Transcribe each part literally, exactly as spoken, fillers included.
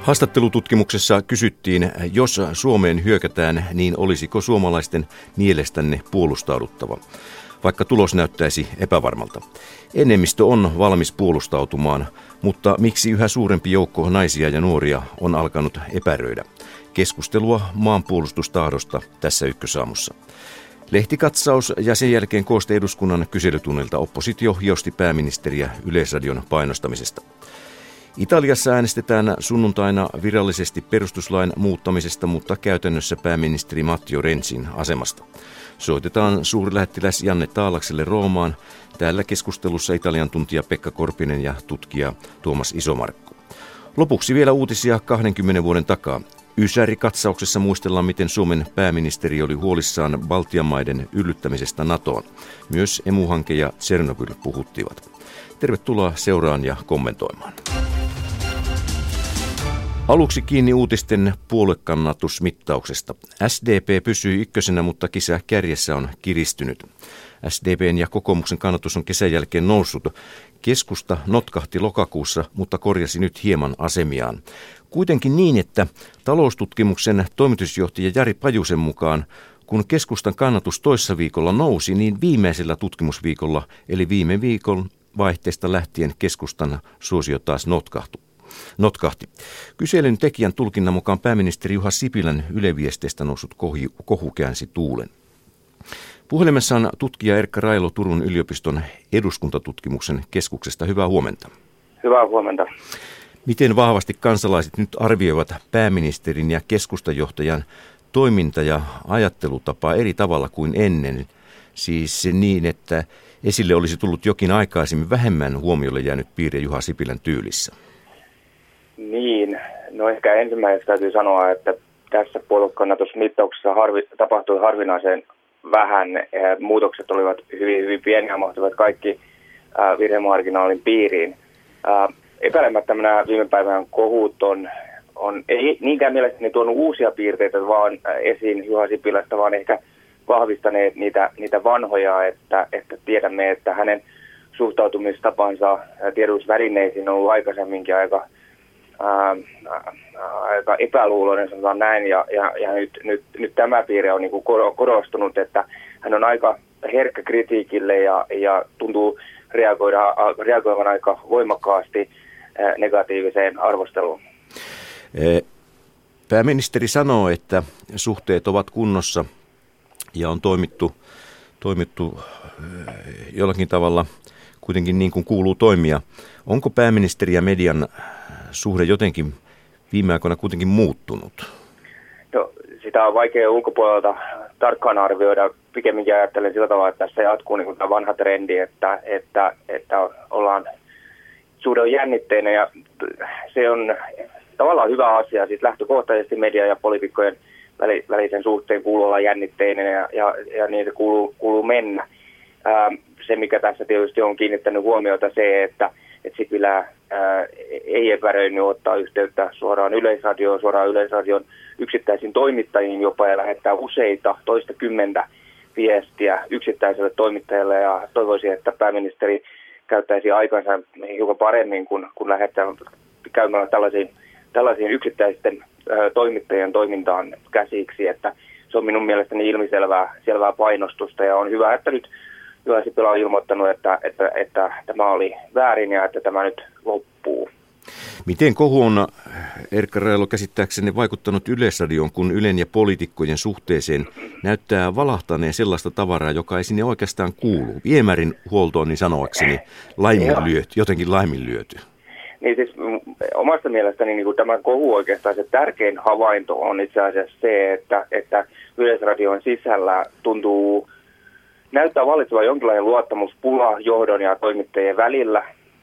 Haastattelututkimuksessa kysyttiin, jos Suomeen hyökätään, niin olisiko suomalaisten mielestänne puolustauduttava, vaikka tulos näyttäisi epävarmalta. Enemmistö on valmis puolustautumaan, mutta miksi yhä suurempi joukko naisia ja nuoria on alkanut epäröidä? Keskustelua maanpuolustustahdosta tässä Ykkösaamussa. Lehtikatsaus ja sen jälkeen kooste eduskunnan kyselytunnilta oppositio hiosti pääministeriä Yleisradion painostamisesta. Italiassa äänestetään sunnuntaina virallisesti perustuslain muuttamisesta, mutta käytännössä pääministeri Matteo Renzin asemasta. Soitetaan suurlähettiläs Janne Taalakselle Roomaan. Täällä keskustelussa Italian tuntija Pekka Korpinen ja tutkija Tuomas Isomarkku. Lopuksi vielä uutisia kahdenkymmenen vuoden takaa. Ysäri-katsauksessa muistellaan, miten Suomen pääministeri oli huolissaan Baltian maiden yllyttämisestä NATOon. Myös Emu-hanke ja Tšernobyl puhuttivat. Tervetuloa seuraan ja kommentoimaan. Aluksi kiinni uutisten puoluekannatusmittauksesta. S D P pysyy ykkösenä, mutta kisa kärjessä on kiristynyt. S D P:n ja kokoomuksen kannatus on kesän jälkeen noussut. Keskusta notkahti lokakuussa, mutta korjasi nyt hieman asemiaan. Kuitenkin niin, että taloustutkimuksen toimitusjohtaja Jari Pajusen mukaan, kun keskustan kannatus toissa viikolla nousi, niin viimeisellä tutkimusviikolla, eli viime viikon vaihteesta lähtien keskustan suosio taas notkahtui. Notkahti. Kyselyn tekijän tulkinnan mukaan pääministeri Juha Sipilän Yle-viesteistä noussut kohu, kohu käänsi tuulen. Puhelimessa on tutkija Erkka Railo Turun yliopiston eduskuntatutkimuksen keskuksesta. Hyvää huomenta. Hyvää huomenta. Miten vahvasti kansalaiset nyt arvioivat pääministerin ja keskustajohtajan toiminta- ja ajattelutapaa eri tavalla kuin ennen? Siis niin, että esille olisi tullut jokin aikaisemmin vähemmän huomiolle jäänyt piirre Juha Sipilän tyylissä. Niin, no ehkä ensimmäiseksi täytyy sanoa, että tässä puoluekannatusmittauksessa harvi, tapahtui harvinaisen vähän. Muutokset olivat hyvin, hyvin pieniä ja mahtuivat kaikki virhemarginaalin piiriin. Epäilemättä nämä viime päivän kohut on, on ei niinkään mielestäni tuonut uusia piirteitä vaan esiin Juha Sipilästä, vaan ehkä vahvistaneet niitä, niitä vanhoja, että, että tiedämme, että hänen suhtautumistapansa tiedotusvälineisiin on ollut aikaisemminkin aika, ää, aika epäluuloinen, sanotaan näin, ja, ja, ja nyt, nyt, nyt tämä piirre on niin kuin korostunut, että hän on aika herkkä kritiikille ja, ja tuntuu reagoida, reagoivan aika voimakkaasti negatiiviseen arvosteluun. Pääministeri sanoo, että suhteet ovat kunnossa ja on toimittu, toimittu jollakin tavalla kuitenkin niin kuin kuuluu toimia. Onko pääministeri ja median suhde jotenkin viime aikoina kuitenkin muuttunut? No, sitä on vaikea ulkopuolelta tarkkaan arvioida. Pikemminkin ajattelen sillä tavalla, että tässä jatkuu niin kuin tämä vanha trendi, että, että, että ollaan, suhde on jännitteinen ja se on tavallaan hyvä asia. Siis lähtökohtaisesti media ja poliitikkojen välisen suhteen kuuluu olla jännitteinen ja, ja, ja niin se kuuluu, kuuluu mennä. Ää, se, mikä tässä tietysti on kiinnittänyt huomiota, se, että, että Sipilä ää, ei epäröinyt ottaa yhteyttä suoraan Yleisradioon, suoraan Yleisradion yksittäisiin toimittajiin jopa ja lähettää useita, toista kymmentä viestiä yksittäiselle toimittajalle ja toivoisin, että pääministeri käyttäisi aikansa hiukan paremmin, kun, kun lähettää käymään tällaisiin, tällaisiin yksittäisten ö, toimittajien toimintaan käsiksi, että se on minun mielestäni ilmiselvää selvää painostusta ja on hyvä, että nyt Juha Sipilä on ilmoittanut, että, että, että tämä oli väärin ja että tämä nyt loppuu. Miten kohu on, Erkka Railo, käsittääkseni vaikuttanut Yleisradioon, kun Ylen ja poliitikkojen suhteeseen näyttää valahtaneen sellaista tavaraa, joka ei sinne oikeastaan kuulu? Viemärin huoltoon, niin sanoakseni, laiminlyöty, jotenkin laiminlyöty. Niin siis omasta mielestäni niin kuin tämä kohu oikeastaan se tärkein havainto on itse asiassa se, että, että Yleisradion sisällä tuntuu, näyttää vallitsevan jonkinlainen luottamuspula johdon ja toimittajien välillä.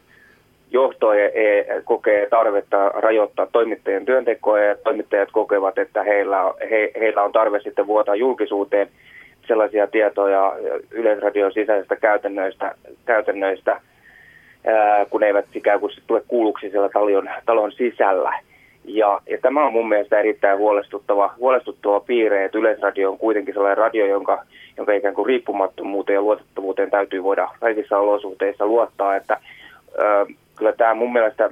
Johto kokee tarvetta rajoittaa toimittajien työntekoa ja toimittajat kokevat, että heillä, he, heillä on tarve sitten vuotaa julkisuuteen sellaisia tietoja Yleisradion sisäisistä käytännöistä, käytännöistä ää, kun eivät ikään kuin tule kuulluksi siellä talon, talon sisällä. Ja, ja tämä on mun mielestä erittäin huolestuttava, huolestuttava piirre, että Yleisradio on kuitenkin sellainen radio, jonka, jonka ikään kuin riippumattomuuteen ja luotettavuuteen täytyy voida kaikissa olosuhteissa luottaa, että ää, kyllä tämä mun mielestä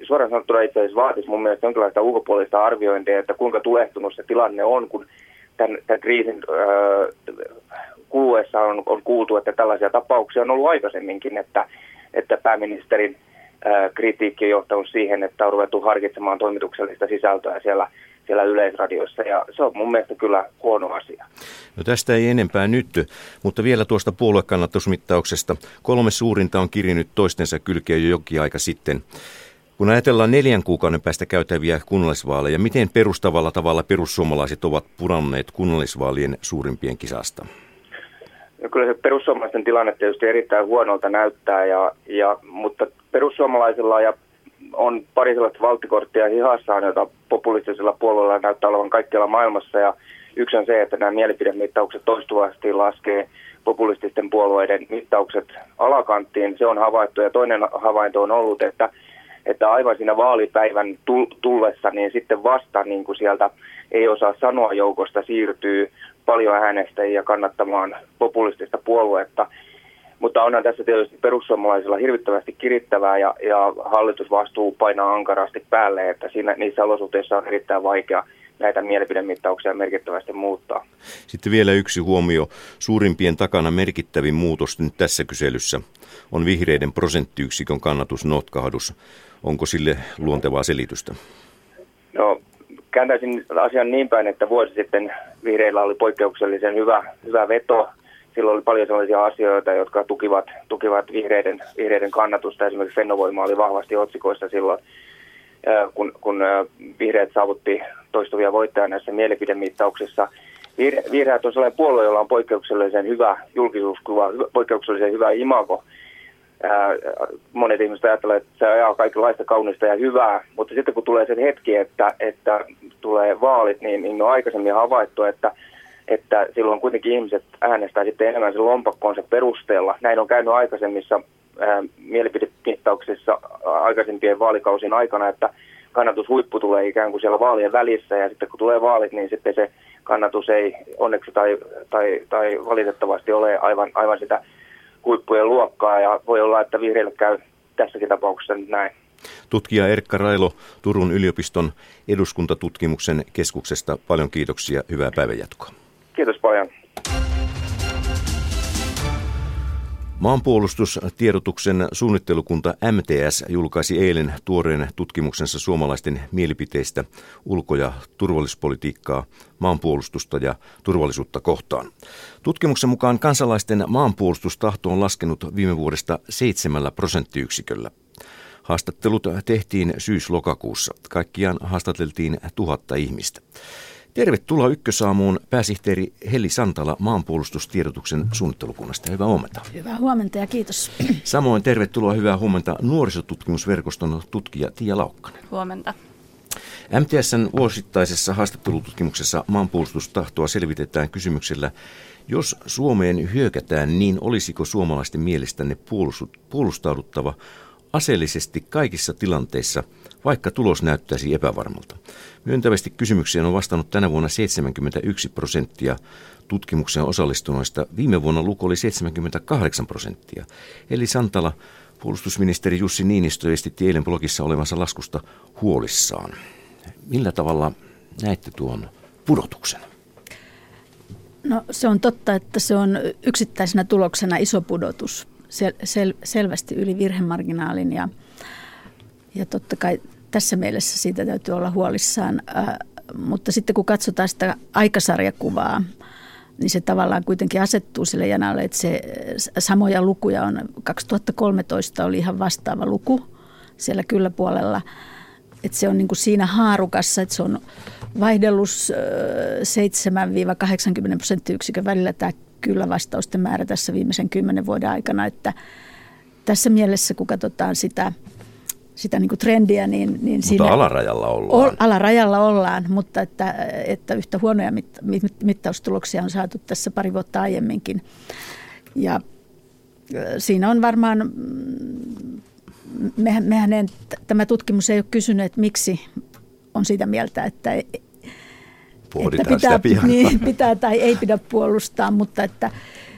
suoraan sanottuna itse asiassa vaatisi mun mielestä jonkinlaista ulkopuolista arviointia, että kuinka tulehtunut se tilanne on, kun tämän, tämän kriisin öö, kuluessa on, on kuultu, että tällaisia tapauksia on ollut aikaisemminkin, että, että pääministerin öö, kritiikki on johtanut siihen, että on ruvettu harkitsemaan toimituksellista sisältöä siellä, siellä Yleisradiossa, ja se on mun mielestä kyllä huono asia. No tästä ei enempää nyt, mutta vielä tuosta puoluekannatusmittauksesta. Kolme suurinta on kirinyt toistensa kylkeen jo jokin aika sitten. Kun ajatellaan neljän kuukauden päästä käytäviä kunnallisvaaleja, miten perustavalla tavalla perussuomalaiset ovat puranneet kunnallisvaalien suurimpien kisasta? No kyllä se perussuomalaisten tilanne tietysti erittäin huonolta näyttää, ja, ja, mutta perussuomalaisilla ja on pari sellaista valttikorttia hihassaan, jota populistisilla puolueilla näyttää olevan kaikkialla maailmassa. Ja yksi on se, että nämä mielipidemittaukset toistuvasti laskee populististen puolueiden mittaukset alakanttiin. Se on havaittu, ja toinen havainto on ollut, että, että aivan siinä vaalipäivän tullessa, niin sitten vasta niin kuin sieltä ei osaa sanoa joukosta siirtyy paljon äänestäjiä kannattamaan populistista puoluetta. Mutta onhan tässä tietysti perussuomalaisilla hirvittävästi kirittävää ja, ja hallitusvastuu painaa ankarasti päälle, että siinä, niissä olosuhteissa on erittäin vaikea näitä mielipidemittauksia merkittävästi muuttaa. Sitten vielä yksi huomio. Suurimpien takana merkittävin muutos nyt tässä kyselyssä on vihreiden prosenttiyksikön kannatusnotkahdus. Onko sille luontevaa selitystä? No, kääntäisin asian niin päin, että vuosi sitten vihreillä oli poikkeuksellisen hyvä, hyvä veto. Silloin oli paljon sellaisia asioita, jotka tukivat, tukivat vihreiden, vihreiden kannatusta. Esimerkiksi Fennovoima oli vahvasti otsikoissa silloin, kun, kun vihreät saavutti toistuvia voittajia näissä mielipidemittauksissa. Vihreät on sellainen puolue, jolla on poikkeuksellisen hyvä julkisuuskuva, poikkeuksellisen hyvä imago. Monet ihmiset ajattelevat, että se ajaa kaikenlaista kaunista ja hyvää, mutta sitten kun tulee se hetki, että, että tulee vaalit, niin, niin on aikaisemmin havaittu, että että silloin kuitenkin ihmiset äänestää sitten enemmän sen lompakkonsa perusteella. Näin on käynyt aikaisemmissa ää, mielipidemittauksissa aikaisempien vaalikausien aikana, että kannatushuippu tulee ikään kuin siellä vaalien välissä, ja sitten kun tulee vaalit, niin sitten se kannatus ei onneksi tai, tai, tai valitettavasti ole aivan, aivan sitä huippujen luokkaa, ja voi olla, että vihreille käy tässäkin tapauksessa nyt näin. Tutkija Erkka Railo Turun yliopiston eduskuntatutkimuksen keskuksesta. Paljon kiitoksia. Hyvää päivänjatkoa. Kiitos paljon. Maanpuolustustiedotuksen suunnittelukunta M T S julkaisi eilen tuoreen tutkimuksensa suomalaisten mielipiteistä ulko- ja turvallisuuspolitiikkaa, maanpuolustusta ja turvallisuutta kohtaan. Tutkimuksen mukaan kansalaisten maanpuolustustahto on laskenut viime vuodesta seitsemällä prosenttiyksiköllä. Haastattelut tehtiin syys-lokakuussa. Kaikkiaan haastateltiin tuhatta ihmistä. Tervetuloa Ykkösaamuun pääsihteeri Heli Santala maanpuolustustiedotuksen suunnittelukunnasta. Hyvää huomenta. Hyvää huomenta ja kiitos. Samoin tervetuloa, hyvää huomenta nuorisotutkimusverkoston tutkija Tiia Laukkanen. Huomenta. M T S:n vuosittaisessa haastattelututkimuksessa maanpuolustustahtoa selvitetään kysymyksellä, jos Suomeen hyökätään, niin olisiko suomalaisten mielestänne puolustauduttava aseellisesti kaikissa tilanteissa, vaikka tulos näyttäisi epävarmalta? Myöntävästi kysymykseen on vastannut tänä vuonna seitsemänkymmentäyksi prosenttia tutkimukseen osallistuneista. Viime vuonna luku oli seitsemänkymmentäkahdeksan prosenttia. Eli Santala, puolustusministeri Jussi Niinistö esitti eilen blogissa olevansa laskusta huolissaan. Millä tavalla näette tuon pudotuksen? No se on totta, että se on yksittäisenä tuloksena iso pudotus. Sel, sel, selvästi yli virhemarginaalin ja, ja totta kai tässä mielessä siitä täytyy olla huolissaan, äh, mutta sitten kun katsotaan sitä aikasarjakuvaa, niin se tavallaan kuitenkin asettuu sille janalle, että se samoja lukuja on, kaksituhattakolmetoista oli ihan vastaava luku siellä kyllä puolella, että se on niin kuin siinä haarukassa, että se on vaihdellus seitsemän kahdeksankymmentä prosenttiyksikön välillä tämä kyllä vastausten määrä tässä viimeisen kymmenen vuoden aikana, että tässä mielessä kun katsotaan sitä, sitä niin kuin trendiä, niin, niin mutta siinä alarajalla ollaan. O, alarajalla ollaan, mutta että, että yhtä huonoja mit, mit, mittaustuloksia on saatu tässä pari vuotta aiemminkin. Ja siinä on varmaan, mehän, mehän en, tämä tutkimus ei ole kysynyt, että miksi on sitä mieltä, että Että pitää, niin, pitää tai ei pidä puolustaa, mutta että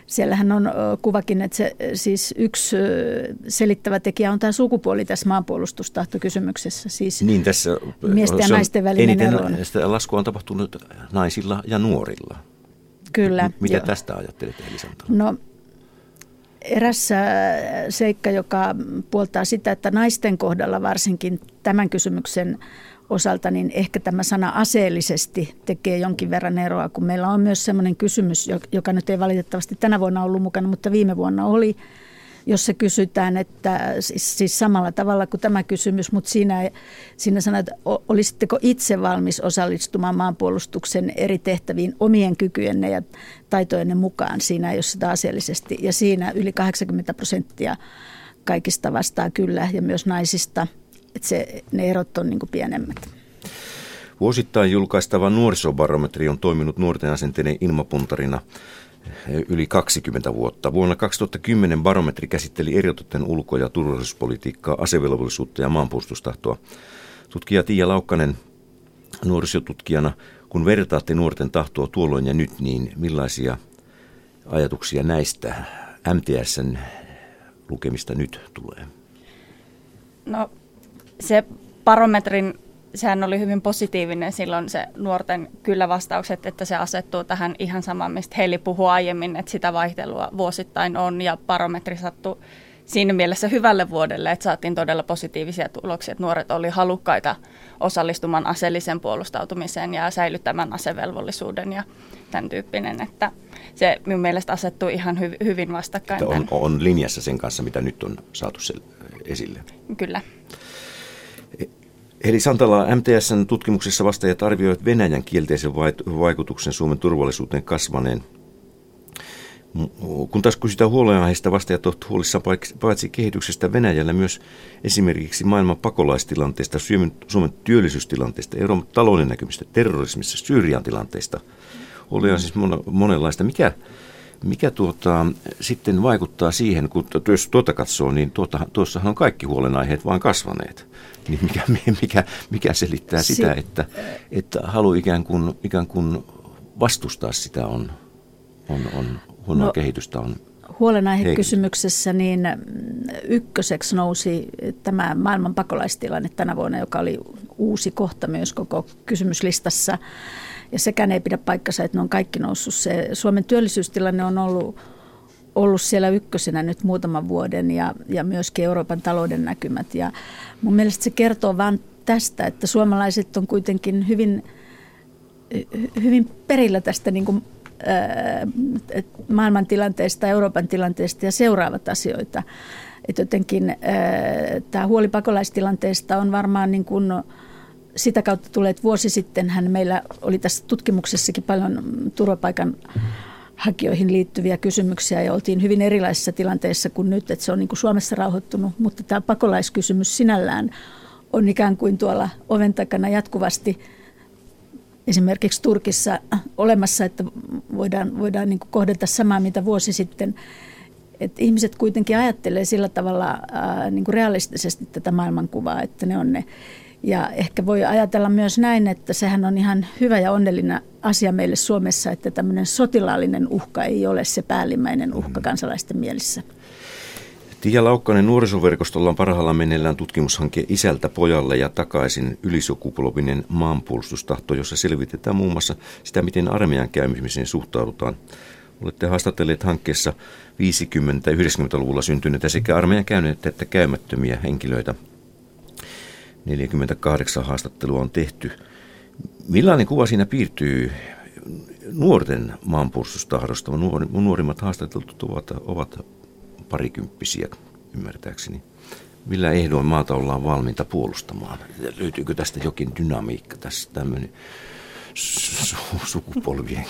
siellähän on kuvakin, että se, siis yksi selittävä tekijä on tämä sukupuoli tässä maanpuolustustahtokysymyksessä. Siis niin tässä miesten ja naisten välinen ero. Eniten laskua on tapahtunut naisilla ja nuorilla. Kyllä. Mitä joo. tästä ajattelet, Heli Santala? No eräs seikka, joka puoltaa sitä, että naisten kohdalla varsinkin tämän kysymyksen osalta, niin ehkä tämä sana aseellisesti tekee jonkin verran eroa, kun meillä on myös sellainen kysymys, joka nyt ei valitettavasti tänä vuonna ollut mukana, mutta viime vuonna oli, jossa kysytään, että siis, siis samalla tavalla kuin tämä kysymys, mutta siinä, siinä sanotaan, että olisitteko itse valmis osallistumaan maanpuolustuksen eri tehtäviin omien kykyjenne ja taitojenne mukaan. Siinä ei ole sitä aseellisesti ja siinä yli kahdeksankymmentä prosenttia kaikista vastaa kyllä ja myös naisista. Että se, ne erot on niin kuin pienemmät. Vuosittain julkaistava nuorisobarometri on toiminut nuorten asenteiden ilmapuntarina yli kaksikymmentä vuotta. Vuonna kaksituhattakymmenen barometri käsitteli eritoten ulko- ja turvallisuuspolitiikkaa, asevelvollisuutta ja maanpuolustustahtoa. Tutkija Tiia Laukkanen nuorisotutkijana, kun vertaatte nuorten tahtoa tuolloin ja nyt, niin millaisia ajatuksia näistä M T S:n lukemista nyt tulee? No se barometrin, sehän oli hyvin positiivinen silloin se nuorten kyllä-vastaukset, että se asettuu tähän ihan samaan, mistä Heli puhui aiemmin, että sitä vaihtelua vuosittain on ja barometri sattui siinä mielessä hyvälle vuodelle, että saatiin todella positiivisia tuloksia, että nuoret oli halukkaita osallistumaan aseelliseen puolustautumiseen ja säilyttämään asevelvollisuuden ja tämän tyyppinen, että se minun mielestä asettuu ihan hy- hyvin vastakkain. On, on linjassa sen kanssa, mitä nyt on saatu esille. Kyllä. Eli Santala, M T S:n tutkimuksessa vastaajat arvioivat Venäjän kielteisen vaikutuksen Suomen turvallisuuteen kasvaneen. Kun taas kysytään huolenaiheista, vastaajat ovat huolissaan paitsi kehityksestä Venäjällä myös esimerkiksi maailman pakolaistilanteesta, Suomen työllisyystilanteesta, Euroopan talouden näkymistä, terrorismista, Syyrian tilanteesta. Huolia on siis monenlaista. Mikä, mikä tuota, sitten vaikuttaa siihen, kun jos tuota katsoo, niin tuota, tuossahan on kaikki huolenaiheet vaan kasvaneet. Niin mikä, mikä, mikä selittää sitä, että, että halu ikään kuin, ikään kuin vastustaa sitä on, on, on huonoa no, kehitystä on huolenaihekysymyksessä niin ykköseksi nousi tämä maailman pakolaistilanne tänä vuonna, joka oli uusi kohta myös koko kysymyslistassa. Ja sekään ei pidä paikkansa, että ne on kaikki noussut. Se Suomen työllisyystilanne on ollut, ollut siellä ykkösenä nyt muutaman vuoden ja, ja myöskin Euroopan talouden näkymät. Ja mun mielestä se kertoo vain tästä, että suomalaiset on kuitenkin hyvin, hyvin perillä tästä niin kuin, ää, maailman tilanteesta, Euroopan tilanteesta ja seuraavat asioita. Että jotenkin ää, tämä huoli pakolaistilanteesta on varmaan niin kuin sitä kautta tulee, että vuosi sittenhän meillä oli tässä tutkimuksessakin paljon turvapaikan hakijoihin liittyviä kysymyksiä ja oltiin hyvin erilaisissa tilanteissa kuin nyt, että se on niin kuin Suomessa rauhoittunut, mutta tämä pakolaiskysymys sinällään on ikään kuin tuolla oven takana jatkuvasti esimerkiksi Turkissa olemassa, että voidaan, voidaan niin kuin kohdata samaa mitä vuosi sitten. Että ihmiset kuitenkin ajattelee sillä tavalla ää, niin kuin realistisesti tätä maailmankuvaa, että ne on ne. Ja ehkä voi ajatella myös näin, että sehän on ihan hyvä ja onnellinen asia meille Suomessa, että tämmöinen sotilaallinen uhka ei ole se päällimmäinen uhka kansalaisten mielissä. Tiia Laukkanen, nuorisoverkostolla on parhaillaan meneillään tutkimushanke Isältä pojalle ja takaisin ylisukupolvinen maanpuolustustahto, jossa selvitetään muun muassa sitä, miten armeijan käymiseen suhtaudutaan. Olette haastatelleet hankkeessa viisikymmentä- ja yhdeksänkymmentäluvulla syntyneitä sekä armeijan käyneitä että käymättömiä henkilöitä. neljäkymmentäkahdeksan haastattelua on tehty. Millainen kuva siinä piirtyy nuorten maanpuolustustahdosta? Nuorimmat haastateltut ovat, ovat parikymppisiä, ymmärtääkseni. Millä ehdoin maata ollaan valmiita puolustamaan? Löytyykö tästä jokin dynamiikka, tässä tämmöinen su- sukupolvien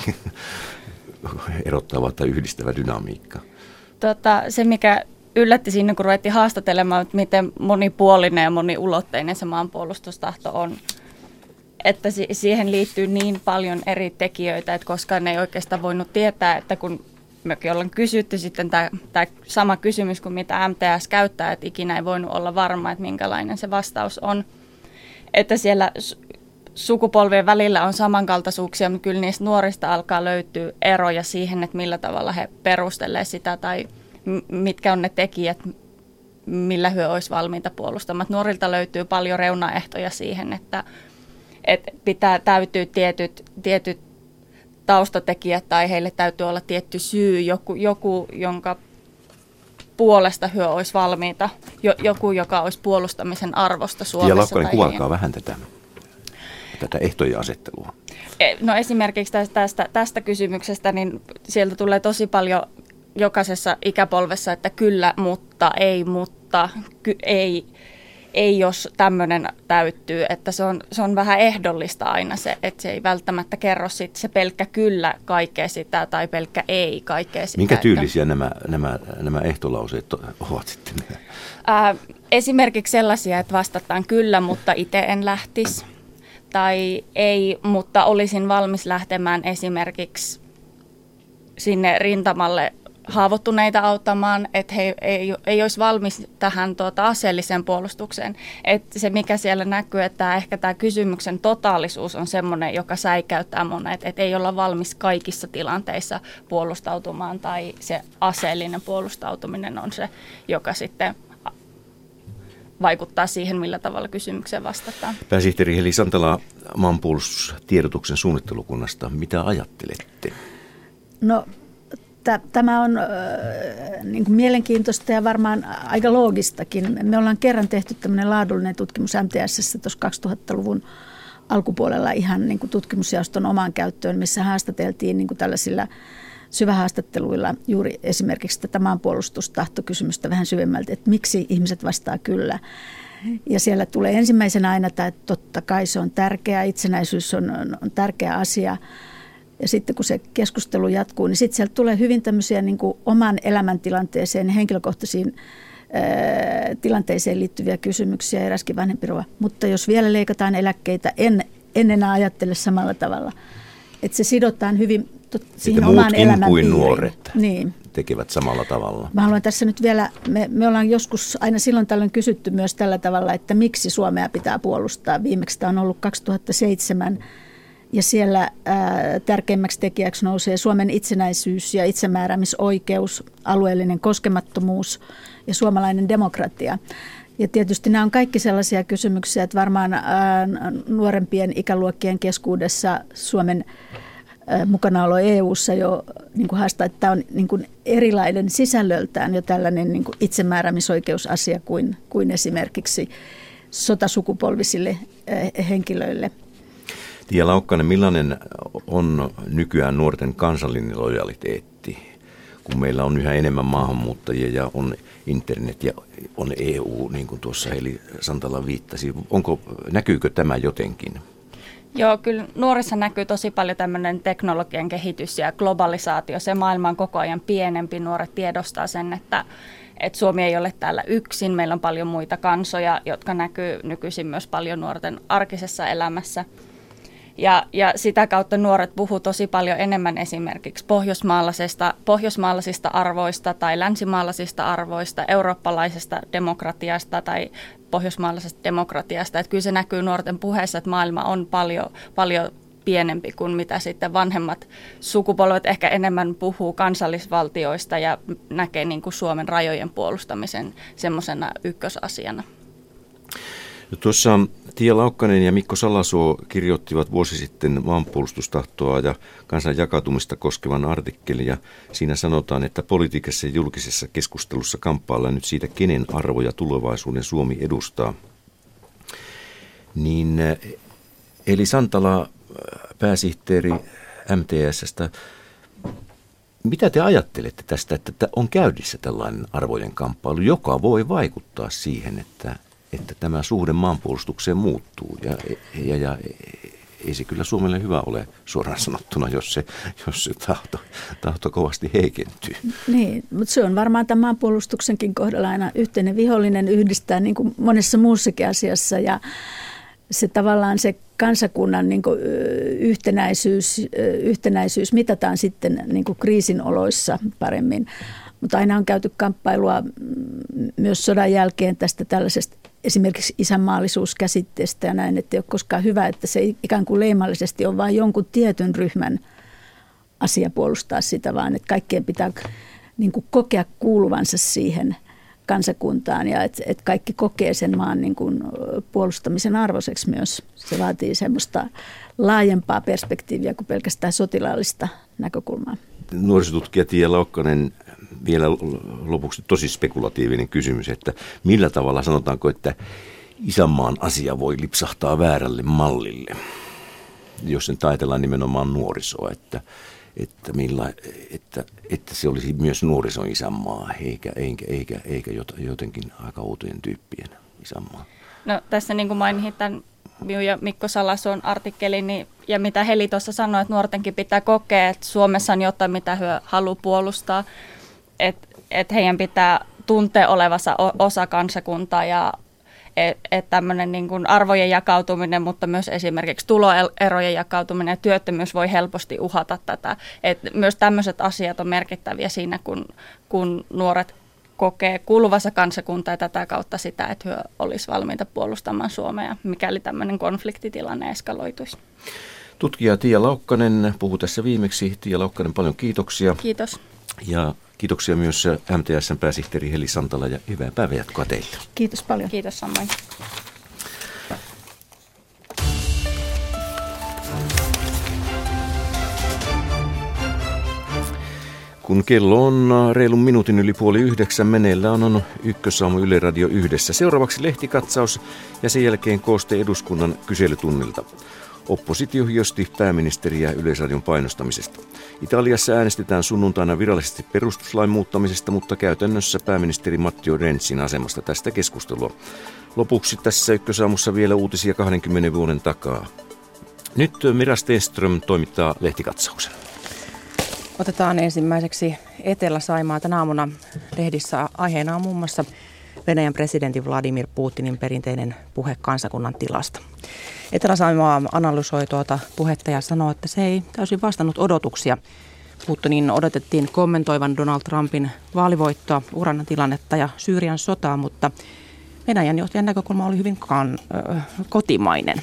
erottava tai yhdistävä dynamiikka? Tota, se, mikä yllätti siinä, kun ruvettiin haastatelemaan, että miten monipuolinen ja moniulotteinen se maanpuolustustahto on. Että siihen liittyy niin paljon eri tekijöitä, että koskaan ei oikeastaan voinut tietää, että kun mekin ollaan kysytty sitten tämä, tämä sama kysymys kuin mitä M T S käyttää, että ikinä ei voinut olla varma, että minkälainen se vastaus on. Että siellä sukupolvien välillä on samankaltaisuuksia, mutta kyllä niistä nuorista alkaa löytyä eroja siihen, että millä tavalla he perustelevat sitä tai mitkä on ne tekijät, millä he olisi valmiita puolustamaan. Nuorilta löytyy paljon reunaehtoja siihen, että, että pitää täytyy tietyt, tietyt taustatekijät tai heille täytyy olla tietty syy, joku, joku jonka puolesta he olisi valmiita, joku, joka olisi puolustamisen arvosta Suomessa. Ja Laukkanen, kuvailkaa vähän tätä, tätä ehtojen asettelua. No esimerkiksi tästä, tästä, tästä kysymyksestä, niin sieltä tulee tosi paljon jokaisessa ikäpolvessa, että kyllä, mutta, ei, mutta, ky, ei, ei jos tämmöinen täyttyy. Että se on, se on vähän ehdollista aina se, että se ei välttämättä kerro sit se pelkkä kyllä kaikkea sitä tai pelkkä ei kaikkea sitä. Minkä tyylisiä että, nämä, nämä, nämä ehtolauseet ovat sitten? Ää, esimerkiksi sellaisia, että vastataan kyllä, mutta itse en lähtisi. Tai ei, mutta olisin valmis lähtemään esimerkiksi sinne rintamalle haavoittuneita auttamaan, että he ei, ei olisi valmis tähän tuota aseelliseen puolustukseen. Että se, mikä siellä näkyy, että ehkä tämä kysymyksen totaalisuus on semmoinen, joka säikäyttää monet, että ei olla valmis kaikissa tilanteissa puolustautumaan tai se aseellinen puolustautuminen on se, joka sitten vaikuttaa siihen, millä tavalla kysymykseen vastataan. Pääsihteeri Heli Santala maanpuolustustiedotuksen suunnittelukunnasta. Mitä ajattelette? No, t- tämä on äh, niin kuin mielenkiintoista ja varmaan aika loogistakin. Me ollaan kerran tehty tämmöinen laadullinen tutkimus M T S:ssä tuossa kaksituhattaluvun alkupuolella ihan niin kuin tutkimusjaoston omaan käyttöön, missä haastateltiin niin kuin tällaisilla syvähaastatteluilla juuri esimerkiksi tätä maanpuolustustahtokysymystä vähän syvemmältä, että miksi ihmiset vastaa kyllä. Ja siellä tulee ensimmäisenä aina tämä, että totta kai se on tärkeä, itsenäisyys on, on tärkeä asia. Ja sitten kun se keskustelu jatkuu, niin sitten sieltä tulee hyvin tämmöisiä niin kuin oman elämäntilanteeseen, henkilökohtaisiin ää, tilanteeseen liittyviä kysymyksiä, eräskin vanhempi rouva. Mutta jos vielä leikataan eläkkeitä, en, en enää ajattele samalla tavalla. Että se sidotaan hyvin siihen omaan elämänpiiriin. Kuin nuoret niin. tekevät samalla tavalla. Mä haluan tässä nyt vielä, me, me ollaan joskus aina silloin tällöin kysytty myös tällä tavalla, että miksi Suomea pitää puolustaa. Viimeksi tämä on ollut kaksituhattaseitsemän ja siellä ää, tärkeimmäksi tekijäksi nousee Suomen itsenäisyys ja itsemääräämisoikeus, alueellinen koskemattomuus ja suomalainen demokratia. Ja tietysti nämä on kaikki sellaisia kysymyksiä, että varmaan ää, nuorempien ikäluokkien keskuudessa Suomen ää, mukanaolo E U:ssa jo niin kuin haastaa, että tämä on niin kuin erilainen sisällöltään jo tällainen niin kuin itsemääräämisoikeusasia kuin, kuin esimerkiksi sotasukupolvisille ää, henkilöille. Tiia Laukkanen, millainen on nykyään nuorten kansallinen lojaliteetti, kun meillä on yhä enemmän maahanmuuttajia ja on internet ja on E U, niin kuin tuossa Heli Santala viittasi. Onko, näkyykö tämä jotenkin? Joo, kyllä nuorissa näkyy tosi paljon tämmöinen teknologian kehitys ja globalisaatio. Se maailma on koko ajan pienempi. Nuoret tiedostaa sen, että, että Suomi ei ole täällä yksin. Meillä on paljon muita kansoja, jotka näkyy nykyisin myös paljon nuorten arkisessa elämässä. Ja, ja sitä kautta nuoret puhuu tosi paljon enemmän esimerkiksi pohjoismaalaisista, pohjoismaalaisista arvoista tai länsimaalaisista arvoista, eurooppalaisesta demokratiasta tai pohjoismaalaisesta demokratiasta. Että kyllä se näkyy nuorten puheessa, että maailma on paljon, paljon pienempi kuin mitä sitten vanhemmat sukupolvet ehkä enemmän puhuu kansallisvaltioista ja näkee niin kuin Suomen rajojen puolustamisen semmoisena ykkösasiana. Tuossa Tiia Laukkanen ja Mikko Salasuo kirjoittivat vuosi sitten maanpuolustustahtoa ja kansan jakautumista koskevan artikkelin. Ja siinä sanotaan, että politiikassa ja julkisessa keskustelussa kamppaillaan nyt siitä, kenen arvoja tulevaisuuden Suomi edustaa. Niin Heli Santala, pääsihteeri M T S:stä, mitä te ajattelette tästä, että on käynnissä tällainen arvojen kamppailu, joka voi vaikuttaa siihen, että että tämä suhde maanpuolustukseen muuttuu ja, ja, ja ei se kyllä Suomelle hyvä ole suoraan sanottuna, jos se, jos se tahto, tahto kovasti heikentyy. Niin, mutta se on varmaan tämän maanpuolustuksenkin kohdalla aina yhteinen vihollinen yhdistää niin kuin monessa muussakin asiassa ja se tavallaan se kansakunnan niin kuin yhtenäisyys, yhtenäisyys mitataan sitten niin kuin kriisin oloissa paremmin. Mutta aina on käyty kamppailua myös sodan jälkeen tästä tällaisesta esimerkiksi isänmaallisuuskäsitteestä ja näin, että ei ole koskaan hyvä, että se ikään kuin leimallisesti on vain jonkun tietyn ryhmän asia puolustaa sitä, vaan että kaikkien pitää niin kuin kokea kuuluvansa siihen kansakuntaan ja että, että kaikki kokee sen maan niin kuin puolustamisen arvoiseksi myös. Se vaatii semmoista laajempaa perspektiiviä kuin pelkästään sotilaallista näkökulmaa. Nuorisotutkija Tiia Laukkanen, vielä lopuksi tosi spekulatiivinen kysymys, että millä tavalla sanotaanko, että isänmaan asia voi lipsahtaa väärälle mallille, jos sen taitellaan nimenomaan nuorisoa, että, että, millä, että, että se olisi myös nuorison isänmaa, eikä, eikä, eikä, eikä jotenkin aika outojen tyyppien isänmaa. No tässä niin kuin mainitsin tämän minun ja Mikko Salasuon artikkelin, niin, ja mitä Heli tuossa sanoi, että nuortenkin pitää kokea, että Suomessa on jotain, mitä he haluaa puolustaa, että, että heidän pitää tuntea olevansa osa kansakuntaa ja että et tämmöinen niin kuin arvojen jakautuminen, mutta myös esimerkiksi tuloerojen jakautuminen ja työttömyys voi helposti uhata tätä. Et myös tämmöiset asiat on merkittäviä siinä, kun, kun nuoret kokee kuuluvansa kansakuntaa ja tätä kautta sitä, että he olisi valmiita puolustamaan Suomea, mikäli tämmöinen konfliktitilanne eskaloituisi. Tutkija Tiia Laukkanen puhui tässä viimeksi. Tiia Laukkanen, paljon kiitoksia. Kiitos. Ja kiitoksia myös M T S:n pääsihteeri Heli Santala ja hyvää päivänjatkoa teille. Kiitos paljon. Kiitos samoin. Kun kello on reilun minuutin yli puoli yhdeksän, meneillään on Ykkösaamu Yle Radio yhdessä. Seuraavaksi lehtikatsaus ja sen jälkeen kooste eduskunnan kyselytunnilta. Oppositio hiosti pääministeriä Yleisradion painostamisesta. Italiassa äänestetään sunnuntaina virallisesti perustuslain muuttamisesta, mutta käytännössä pääministeri Matteo Renzin asemasta tästä keskustelua. Lopuksi tässä Ykkösaamussa vielä uutisia kahdenkymmenen vuoden takaa. Nyt Mira Stenström toimittaa lehtikatsauksen. Otetaan ensimmäiseksi Etelä-Saimaa. Tänä aamuna lehdissä aiheena on muun muassa Venäjän presidentin Vladimir Putinin perinteinen puhe kansakunnan tilasta. Etelä-Saimaa analysoi tuota puhetta ja sanoo, että se ei täysin vastannut odotuksia. Putinin odotettiin kommentoivan Donald Trumpin vaalivoittoa, Ukrainan tilannetta ja Syyrian sotaa, mutta Venäjän johtajan näkökulma oli hyvin kan, ö, kotimainen.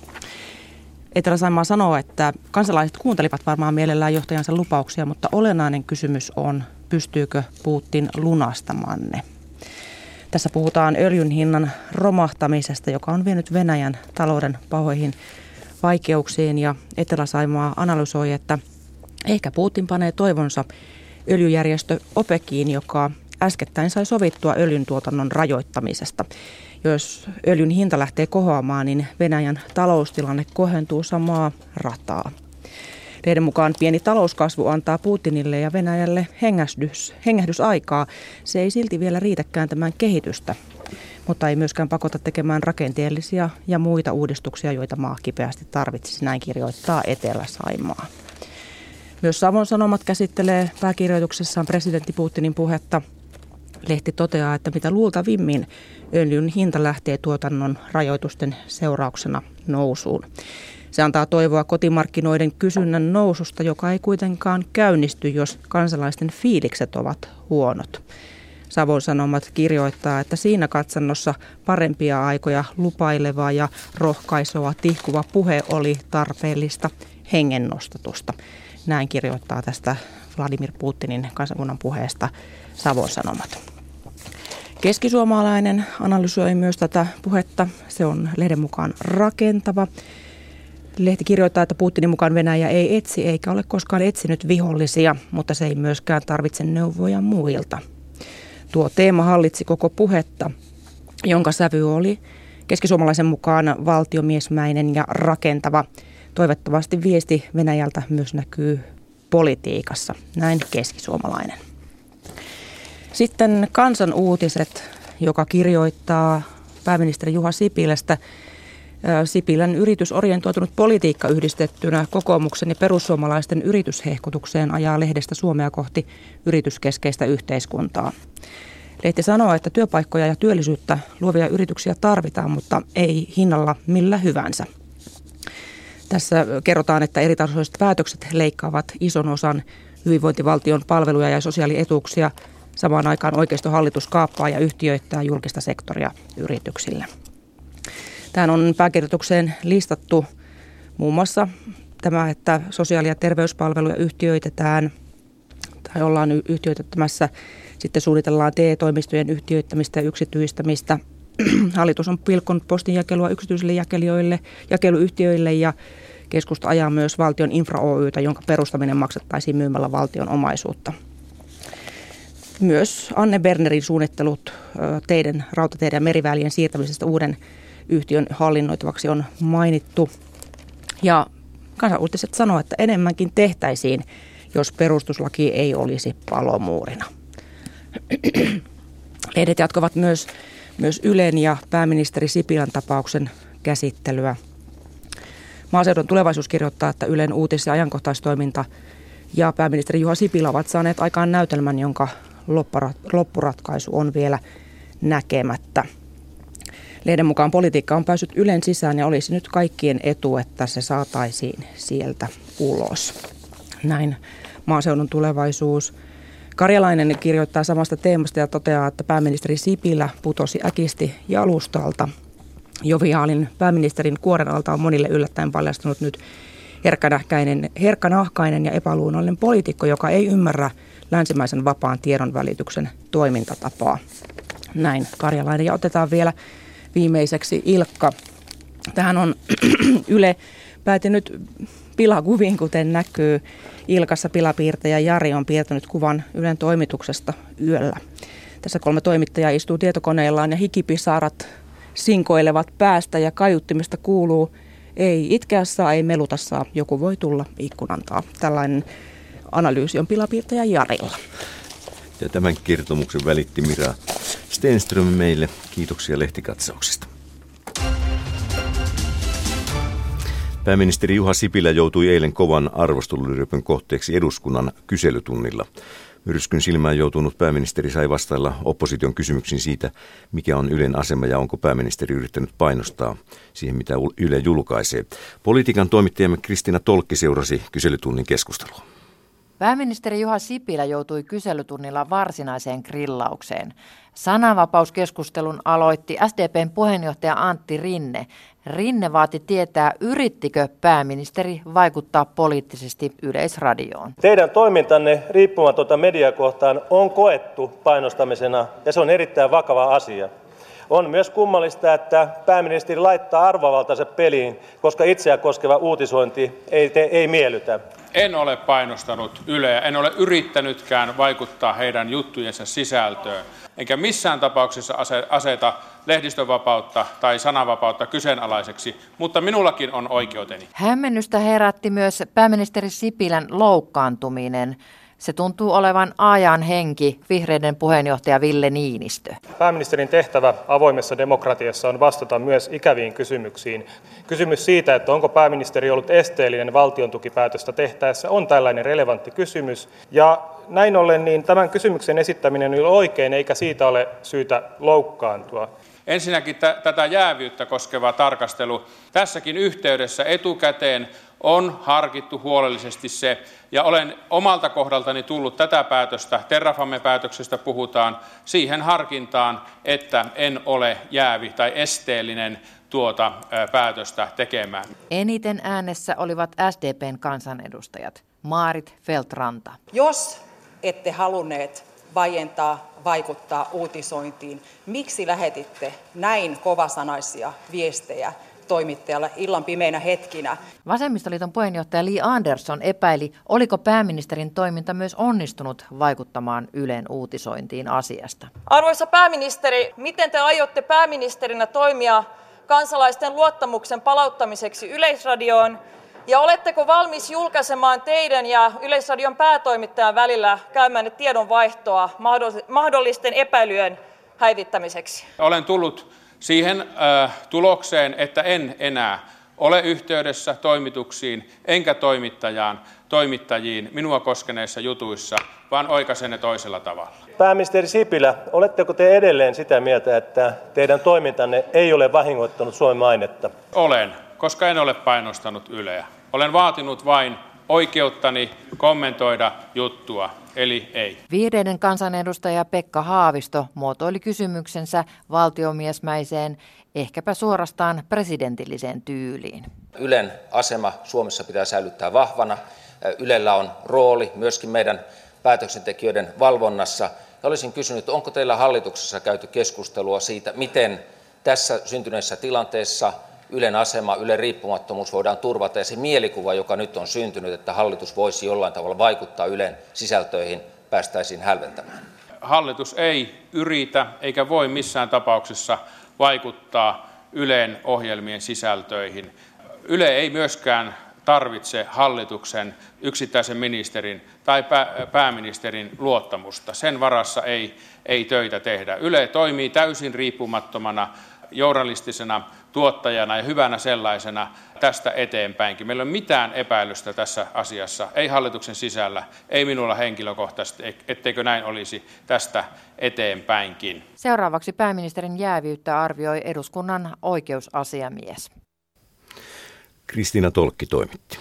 Etelä-Saimaa sanoo, että kansalaiset kuuntelivat varmaan mielellään johtajansa lupauksia, mutta olennainen kysymys on, pystyykö Putin lunastamaan ne. Tässä puhutaan öljyn hinnan romahtamisesta, joka on vienyt Venäjän talouden pahoihin vaikeuksiin. Ja Etelä-Saimaa analysoi, että ehkä Putin panee toivonsa öljyjärjestö OPECiin, joka äskettäin sai sovittua öljyntuotannon rajoittamisesta. Jos öljyn hinta lähtee kohoamaan, niin Venäjän taloustilanne kohentuu samaa rataa. Lehden mukaan pieni talouskasvu antaa Putinille ja Venäjälle hengähdys, hengähdysaikaa. Se ei silti vielä riitä kääntämään kehitystä, mutta ei myöskään pakota tekemään rakenteellisia ja muita uudistuksia, joita maa kipeästi tarvitsisi, näin kirjoittaa Etelä-Saimaa. Myös Savon Sanomat käsittelee pääkirjoituksessaan presidentti Putinin puhetta. Lehti toteaa, että mitä luultavimmin öljyn hinta lähtee tuotannon rajoitusten seurauksena nousuun. Se antaa toivoa kotimarkkinoiden kysynnän noususta, joka ei kuitenkaan käynnisty, jos kansalaisten fiilikset ovat huonot. Savon Sanomat kirjoittaa, että siinä katsannossa parempia aikoja lupaileva ja rohkaiseva tihkuva puhe oli tarpeellista hengennostatusta. Näin kirjoittaa tästä Vladimir Putinin kansakunnan puheesta Savon Sanomat. Keskisuomalainen analysoi myös tätä puhetta. Se on lehden mukaan rakentava. Lehti kirjoittaa, että Putinin mukaan Venäjä ei etsi eikä ole koskaan etsinyt vihollisia, mutta se ei myöskään tarvitse neuvoja muilta. Tuo teema hallitsi koko puhetta, jonka sävy oli keskisuomalaisen mukaan valtiomiesmäinen ja rakentava. Toivottavasti viesti Venäjältä myös näkyy politiikassa. Näin keskisuomalainen. Sitten Kansan uutiset, joka kirjoittaa pääministeri Juha Sipilästä. Sipilän yritysorientoitunut politiikka yhdistettynä kokoomuksen ja perussuomalaisten yrityshehkutukseen ajaa lehdestä Suomea kohti yrityskeskeistä yhteiskuntaa. Lehti sanoo, että työpaikkoja ja työllisyyttä luovia yrityksiä tarvitaan, mutta ei hinnalla millä hyvänsä. Tässä kerrotaan, että eritasoiset päätökset leikkaavat ison osan hyvinvointivaltion palveluja ja sosiaalietuuksia. Samaan aikaan oikeistohallitus kaappaa ja yhtiöittää julkista sektoria yrityksillä. Tähän on pääkirjoitukseen listattu muun muassa tämä, että sosiaali- ja terveyspalveluja yhtiöitetään tai ollaan yhtiöittämässä. Sitten suunnitellaan T E-toimistojen yhtiöittämistä ja yksityistämistä. Hallitus on pilkkonut postinjakelua yksityisille jakelijoille, jakeluyhtiöille ja keskusta ajaa myös valtion infra Oy:tä, jonka perustaminen maksettaisiin myymällä valtion omaisuutta. Myös Anne Bernerin suunnittelut teiden, rautateiden ja merivälien siirtämisestä uuden yhtiön hallinnoitavaksi on mainittu. Ja Kansan Uutiset sanoo, että enemmänkin tehtäisiin, jos perustuslaki ei olisi palomuurina. Lehdet jatkavat myös, myös Ylen ja pääministeri Sipilän tapauksen käsittelyä. Maaseudun Tulevaisuus kirjoittaa, että Ylen uutis- ja ajankohtaistoiminta ja pääministeri Juha Sipilä ovat saaneet aikaan näytelmän, jonka loppuratkaisu on vielä näkemättä. Lehden mukaan politiikka on päässyt Ylen sisään ja olisi nyt kaikkien etu, että se saataisiin sieltä ulos. Näin Maaseudun Tulevaisuus. Karjalainen kirjoittaa samasta teemasta ja toteaa, että pääministeri Sipilä putosi äkisti jalustalta. Joviaalin pääministerin kuoren alta on monille yllättäen paljastunut nyt herkkänahkainen, herkkänahkainen ja epäluonnollinen poliitikko, joka ei ymmärrä länsimäisen vapaan tiedon välityksen toimintatapaa. Näin Karjalainen. Ja otetaan vielä viimeiseksi Ilkka. Tähän on Yle päätynyt pilakuviin, kuten näkyy. Ilkassa pilapiirtäjä Jari on piirtänyt kuvan Ylen toimituksesta yöllä. Tässä kolme toimittajaa istuu tietokoneellaan ja hikipisarat sinkoilevat päästä ja kaiuttimista kuuluu: ei itkeä saa, ei meluta saa, joku voi tulla ikkunan taa. Tällainen analyysi on pilapiirtäjä Jarilla. Ja tämän kertomuksen välitti Mira Stenström meille. Kiitoksia lehtikatsauksesta. Pääministeri Juha Sipilä joutui eilen kovan arvosteluryöpyn kohteeksi eduskunnan kyselytunnilla. Myrskyn silmään joutunut pääministeri sai vastailla opposition kysymyksiin siitä, mikä on Ylen asema ja onko pääministeri yrittänyt painostaa siihen, mitä Yle julkaisee. Politiikan toimittajamme Kristiina Tolkki seurasi kyselytunnin keskustelua. Pääministeri Juha Sipilä joutui kyselytunnilla varsinaiseen grillaukseen. Sananvapauskeskustelun aloitti S D P:n puheenjohtaja Antti Rinne. Rinne vaati tietää, yrittikö pääministeri vaikuttaa poliittisesti Yleisradioon. Teidän toimintanne riippumatonta mediakohtaan on koettu painostamisena ja se on erittäin vakava asia. On myös kummallista, että pääministeri laittaa arvovaltansa peliin, koska itseä koskeva uutisointi ei, te, ei miellytä. En ole painostanut Yleä, en ole yrittänytkään vaikuttaa heidän juttujensa sisältöön. Enkä missään tapauksessa aseta lehdistönvapautta tai sananvapautta kyseenalaiseksi, mutta minullakin on oikeuteni. Hämmennystä herätti myös pääministeri Sipilän loukkaantuminen. Se tuntuu olevan ajan henki, vihreiden puheenjohtaja Ville Niinistö. Pääministerin tehtävä avoimessa demokratiassa on vastata myös ikäviin kysymyksiin. Kysymys siitä, että onko pääministeri ollut esteellinen valtiontukipäätöstä tehtäessä, on tällainen relevantti kysymys. Ja näin ollen niin tämän kysymyksen esittäminen on oikein, eikä siitä ole syytä loukkaantua. Ensinnäkin t- tätä jäävyyttä koskeva tarkastelu tässäkin yhteydessä etukäteen on harkittu huolellisesti se, ja olen omalta kohdaltani tullut tätä päätöstä, Terrafame-päätöksestä puhutaan, siihen harkintaan, että en ole jäävi tai esteellinen tuota päätöstä tekemään. Eniten äänessä olivat S D P:n kansanedustajat. Maarit Feldt-Ranta. Jos ette halunneet vaientaa, vaikuttaa uutisointiin, miksi lähetitte näin kovasanaisia viestejä toimittajalle illan pimeinä hetkinä? Vasemmistoliiton puheenjohtaja Li Andersson epäili, oliko pääministerin toiminta myös onnistunut vaikuttamaan Ylen uutisointiin asiasta. Arvoisa pääministeri, miten te aiotte pääministerinä toimia kansalaisten luottamuksen palauttamiseksi Yleisradioon? Ja oletteko valmis julkaisemaan teidän ja Yleisradion päätoimittajan välillä käymänne tiedonvaihtoa mahdollisten epäilyjen häivittämiseksi? Olen tullut siihen äh, tulokseen, että en enää ole yhteydessä toimituksiin enkä toimittajaan, toimittajiin minua koskeneissa jutuissa, vaan oikaisen ne toisella tavalla. Pääministeri Sipilä, oletteko te edelleen sitä mieltä, että teidän toimintanne ei ole vahingoittanut Suomen mainetta? Olen, koska en ole painostanut Yleä. Olen vaatinut vain oikeuttani kommentoida juttua, eli ei. Vihreiden kansanedustaja Pekka Haavisto muotoili kysymyksensä valtiomiesmäiseen, ehkäpä suorastaan presidentilliseen tyyliin. Ylen asema Suomessa pitää säilyttää vahvana. Ylellä on rooli myöskin meidän päätöksentekijöiden valvonnassa. Ja olisin kysynyt, onko teillä hallituksessa käyty keskustelua siitä, miten tässä syntyneessä tilanteessa Ylen asema, Ylen riippumattomuus voidaan turvata ja se mielikuva, joka nyt on syntynyt, että hallitus voisi jollain tavalla vaikuttaa Ylen sisältöihin, päästäisiin hälventämään? Hallitus ei yritä eikä voi missään tapauksessa vaikuttaa Ylen ohjelmien sisältöihin. Yle ei myöskään tarvitse hallituksen, yksittäisen ministerin tai pääministerin luottamusta. Sen varassa ei, ei töitä tehdä. Yle toimii täysin riippumattomana journalistisena tuottajana ja hyvänä sellaisena tästä eteenpäinkin. Meillä ei ole mitään epäilystä tässä asiassa, ei hallituksen sisällä, ei minulla henkilökohtaisesti, etteikö näin olisi tästä eteenpäinkin. Seuraavaksi pääministerin jäävyyttä arvioi eduskunnan oikeusasiamies. Kristiina Tolkki toimitti.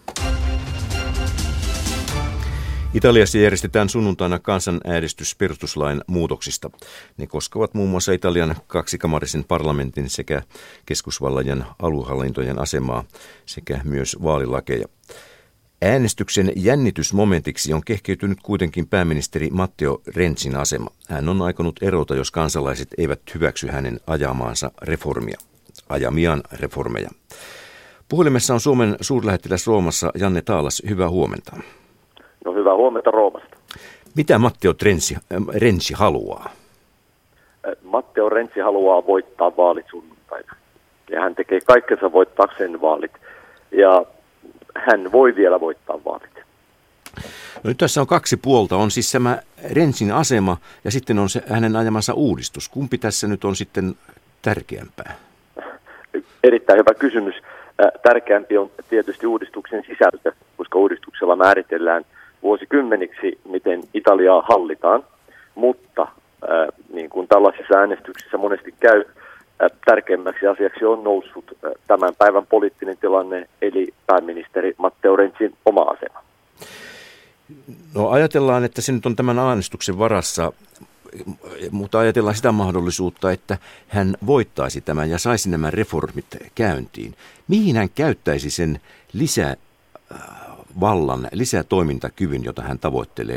Italiassa järjestetään sunnuntaina kansanäänestys perustuslain muutoksista. Ne koskevat muun muassa Italian kaksikamarisen parlamentin sekä keskusvallan aluehallintojen asemaa sekä myös vaalilakeja. Äänestyksen jännitysmomentiksi on kehkeytynyt kuitenkin pääministeri Matteo Renzin asema. Hän on aikonut erota, jos kansalaiset eivät hyväksy hänen ajamaansa reformia, ajamiaan reformeja. Puhelimessa on Suomen suurlähettiläs Roomassa Janne Taalas. Hyvää huomenta. No hyvää huomenta Roomasta. Mitä Matteo Renzi, Renzi haluaa? Matteo Renzi haluaa voittaa vaalit sunnuntaina. Ja hän tekee kaikkensa voittaakseen vaalit. Ja hän voi vielä voittaa vaalit. No nyt tässä on kaksi puolta. On siis tämä Renzin asema ja sitten on se hänen ajamansa uudistus. Kumpi tässä nyt on sitten tärkeämpää? Erittäin hyvä kysymys. Tärkeämpi on tietysti uudistuksen sisältö, koska uudistuksella määritellään vuosikymmeniksi, miten Italiaa hallitaan, mutta niin kuin tällaisissa äänestyksissä monesti käy, tärkeimmäksi asiaksi on noussut tämän päivän poliittinen tilanne, eli pääministeri Matteo Renzin oma asema. No ajatellaan, että se nyt on tämän äänestyksen varassa, mutta ajatellaan sitä mahdollisuutta, että hän voittaisi tämän ja saisi nämä reformit käyntiin. Mihin hän käyttäisi sen lisävallan, lisätoimintakyvyn, jota hän tavoittelee?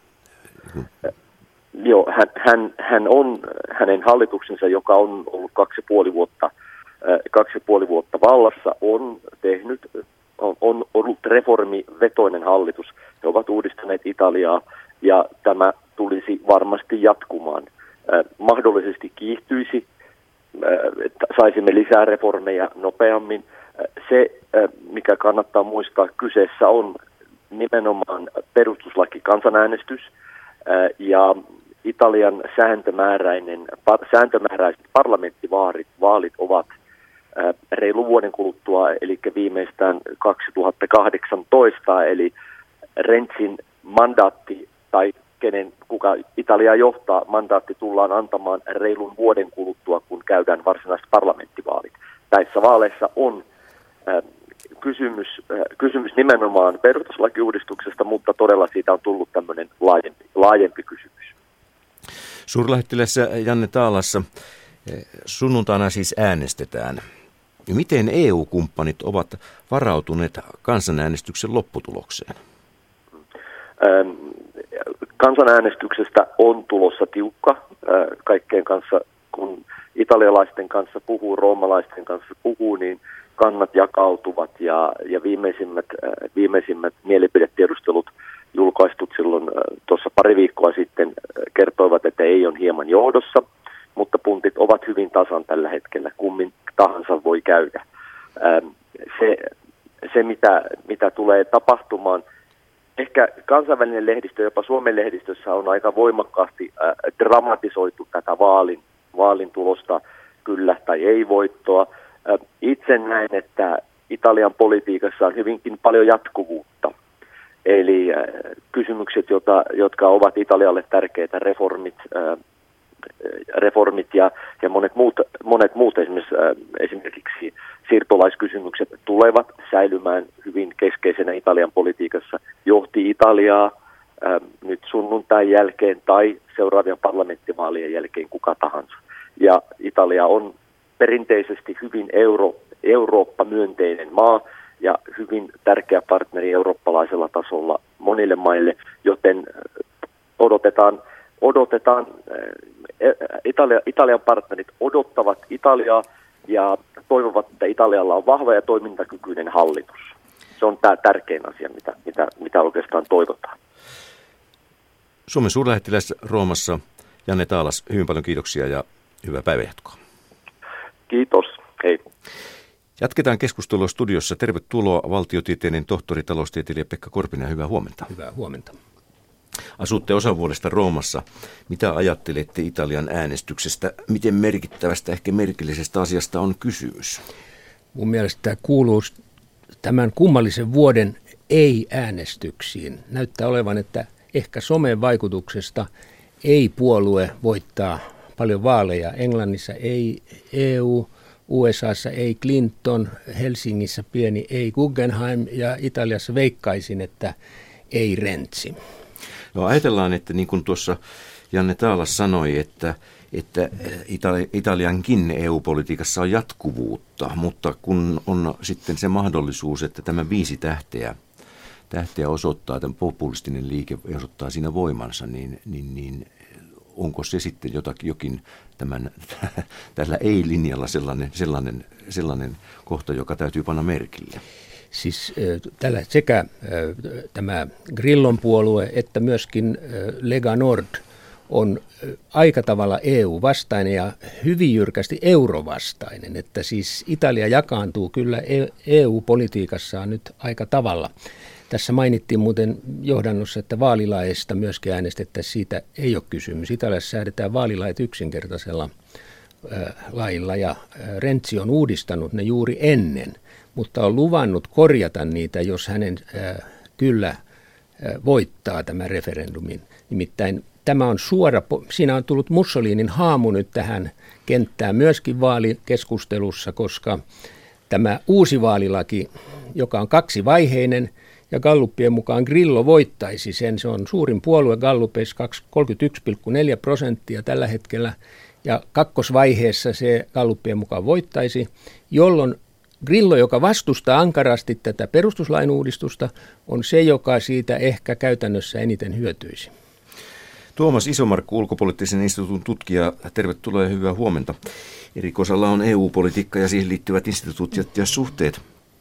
Joo, hän, hän, hän on, hänen hallituksensa, joka on ollut kaksi ja puoli vuotta, kaksi ja puoli vuotta vallassa, on tehnyt, on, on ollut reformivetoinen hallitus. He ovat uudistaneet Italiaa ja tämä tulisi varmasti jatkumaan. Äh, mahdollisesti kiihtyisi, äh, että saisimme lisää reformeja nopeammin. Äh, se, äh, mikä kannattaa muistaa, kyseessä on nimenomaan perustuslaki kansanäänestys äh, ja Italian sääntömääräinen, par, sääntömääräiset parlamenttivaalit vaalit ovat äh, reilu vuoden kuluttua, eli viimeistään kaksituhattakahdeksantoista, eli Renzin mandaatti tai kenen, kuka Italia johtaa, mandaatti tullaan antamaan reilun vuoden kuluttua, kun käydään varsinaiset parlamenttivaalit. Näissä vaaleissa on äh, kysymys, äh, kysymys nimenomaan perustuslakiuudistuksesta, mutta todella siitä on tullut tämmöinen laajempi, laajempi kysymys. Suurlähettiläs Janne Taalassa, sunnuntaina siis äänestetään. Miten E U-kumppanit ovat varautuneet kansanäänestyksen lopputulokseen? Ähm, Kansanäänestyksestä on tulossa tiukka kaikkien kanssa, kun italialaisten kanssa puhuu, roomalaisten kanssa puhuu, niin kannat jakautuvat ja, ja viimeisimmät, viimeisimmät mielipidetiedustelut julkaistut silloin tuossa pari viikkoa sitten kertoivat, että ei on hieman johdossa, mutta puntit ovat hyvin tasan tällä hetkellä, kummin tahansa voi käydä. Se, se mitä, mitä tulee tapahtumaan, ehkä kansainvälinen lehdistö, jopa Suomen lehdistössä on aika voimakkaasti äh, dramatisoitu tätä vaalin, vaalin tulosta, kyllä tai ei voittoa. Äh, itse näen, että Italian politiikassa on hyvinkin paljon jatkuvuutta. Eli äh, kysymykset, jota, jotka ovat Italialle tärkeitä, reformit, äh, reformit ja, ja monet, muut, monet muut esimerkiksi, äh, esimerkiksi siirtolaiskysymykset tulevat säilymään hyvin keskeisenä Italian politiikassa. Johti Italiaa äh, nyt sunnuntain jälkeen tai seuraavien parlamenttivaalien jälkeen kuka tahansa. Ja Italia on perinteisesti hyvin euro, Eurooppa-myönteinen maa ja hyvin tärkeä partneri eurooppalaisella tasolla monille maille, joten odotetaan, odotetaan Italia, Italian partnerit odottavat Italiaa ja toivovat, että Italialla on vahva ja toimintakykyinen hallitus. Se on tämä tärkein asia, mitä, mitä, mitä oikeastaan toivotaan. Suomen suurlähettiläs Roomassa Janne Taalas, hyvin paljon kiitoksia ja hyvää päivänjatkoa. Kiitos, hei. Jatketaan keskustelua studiossa. Tervetuloa valtiotieteiden tohtori, taloustieteilijä Pekka Korpinen. Hyvää huomenta. Hyvää huomenta. Asutte osan vuodesta Roomassa. Mitä ajattelette Italian äänestyksestä? Miten merkittävästä, ehkä merkillisestä asiasta on kysymys? Mun mielestä tämä kuuluu tämän kummallisen vuoden ei-äänestyksiin. Näyttää olevan, että ehkä somen vaikutuksesta ei-puolue voittaa paljon vaaleja. Englannissa ei E U, U S A:ssa ei Clinton, Helsingissä pieni ei Guggenheim ja Italiassa veikkaisin, että ei Renzi. No ajatellaan, että niin kuin tuossa Janne Taalas sanoi, että, että Italiankin E U-politiikassa on jatkuvuutta, mutta kun on sitten se mahdollisuus, että tämä viisi tähteä, tähteä osoittaa, tämän populistinen liike osoittaa siinä voimansa, niin, niin, niin onko se sitten jotakin, jokin tämän, tällä ei-linjalla sellainen, sellainen, sellainen kohta, joka täytyy panna merkille? Siis tällä sekä tämä Grillon puolue että myöskin Lega Nord on aika tavalla E U-vastainen ja hyvin jyrkästi eurovastainen, että siis Italia jakaantuu kyllä E U-politiikassaan nyt aika tavalla. Tässä mainittiin muuten johdannossa, että vaalilaeista myöskin äänestettäisiin, siitä ei ole kysymys. Italiassa säädetään vaalilait yksinkertaisella äh, lailla ja äh, Renzi on uudistanut ne juuri ennen, mutta on luvannut korjata niitä, jos hänen äh, kyllä äh, voittaa tämän referendumin. Nimittäin tämä on suora, siinä on tullut Mussolinin haamu nyt tähän kenttään myöskin vaalikeskustelussa, koska tämä uusi vaalilaki, joka on kaksivaiheinen, ja Gallupien mukaan Grillo voittaisi sen. Se on suurin puolue Gallupeissa kolmekymmentäyksi pilkku neljä prosenttia tällä hetkellä. Ja kakkosvaiheessa se Gallupien mukaan voittaisi, jolloin Grillo, joka vastustaa ankarasti tätä perustuslain uudistusta, on se, joka siitä ehkä käytännössä eniten hyötyisi. Tuomas Isomarkku, ulkopoliittisen instituutin tutkija, tervetuloa ja hyvää huomenta. Erikoisalla on E U-politiikka ja siihen liittyvät instituutiot ja suhteet.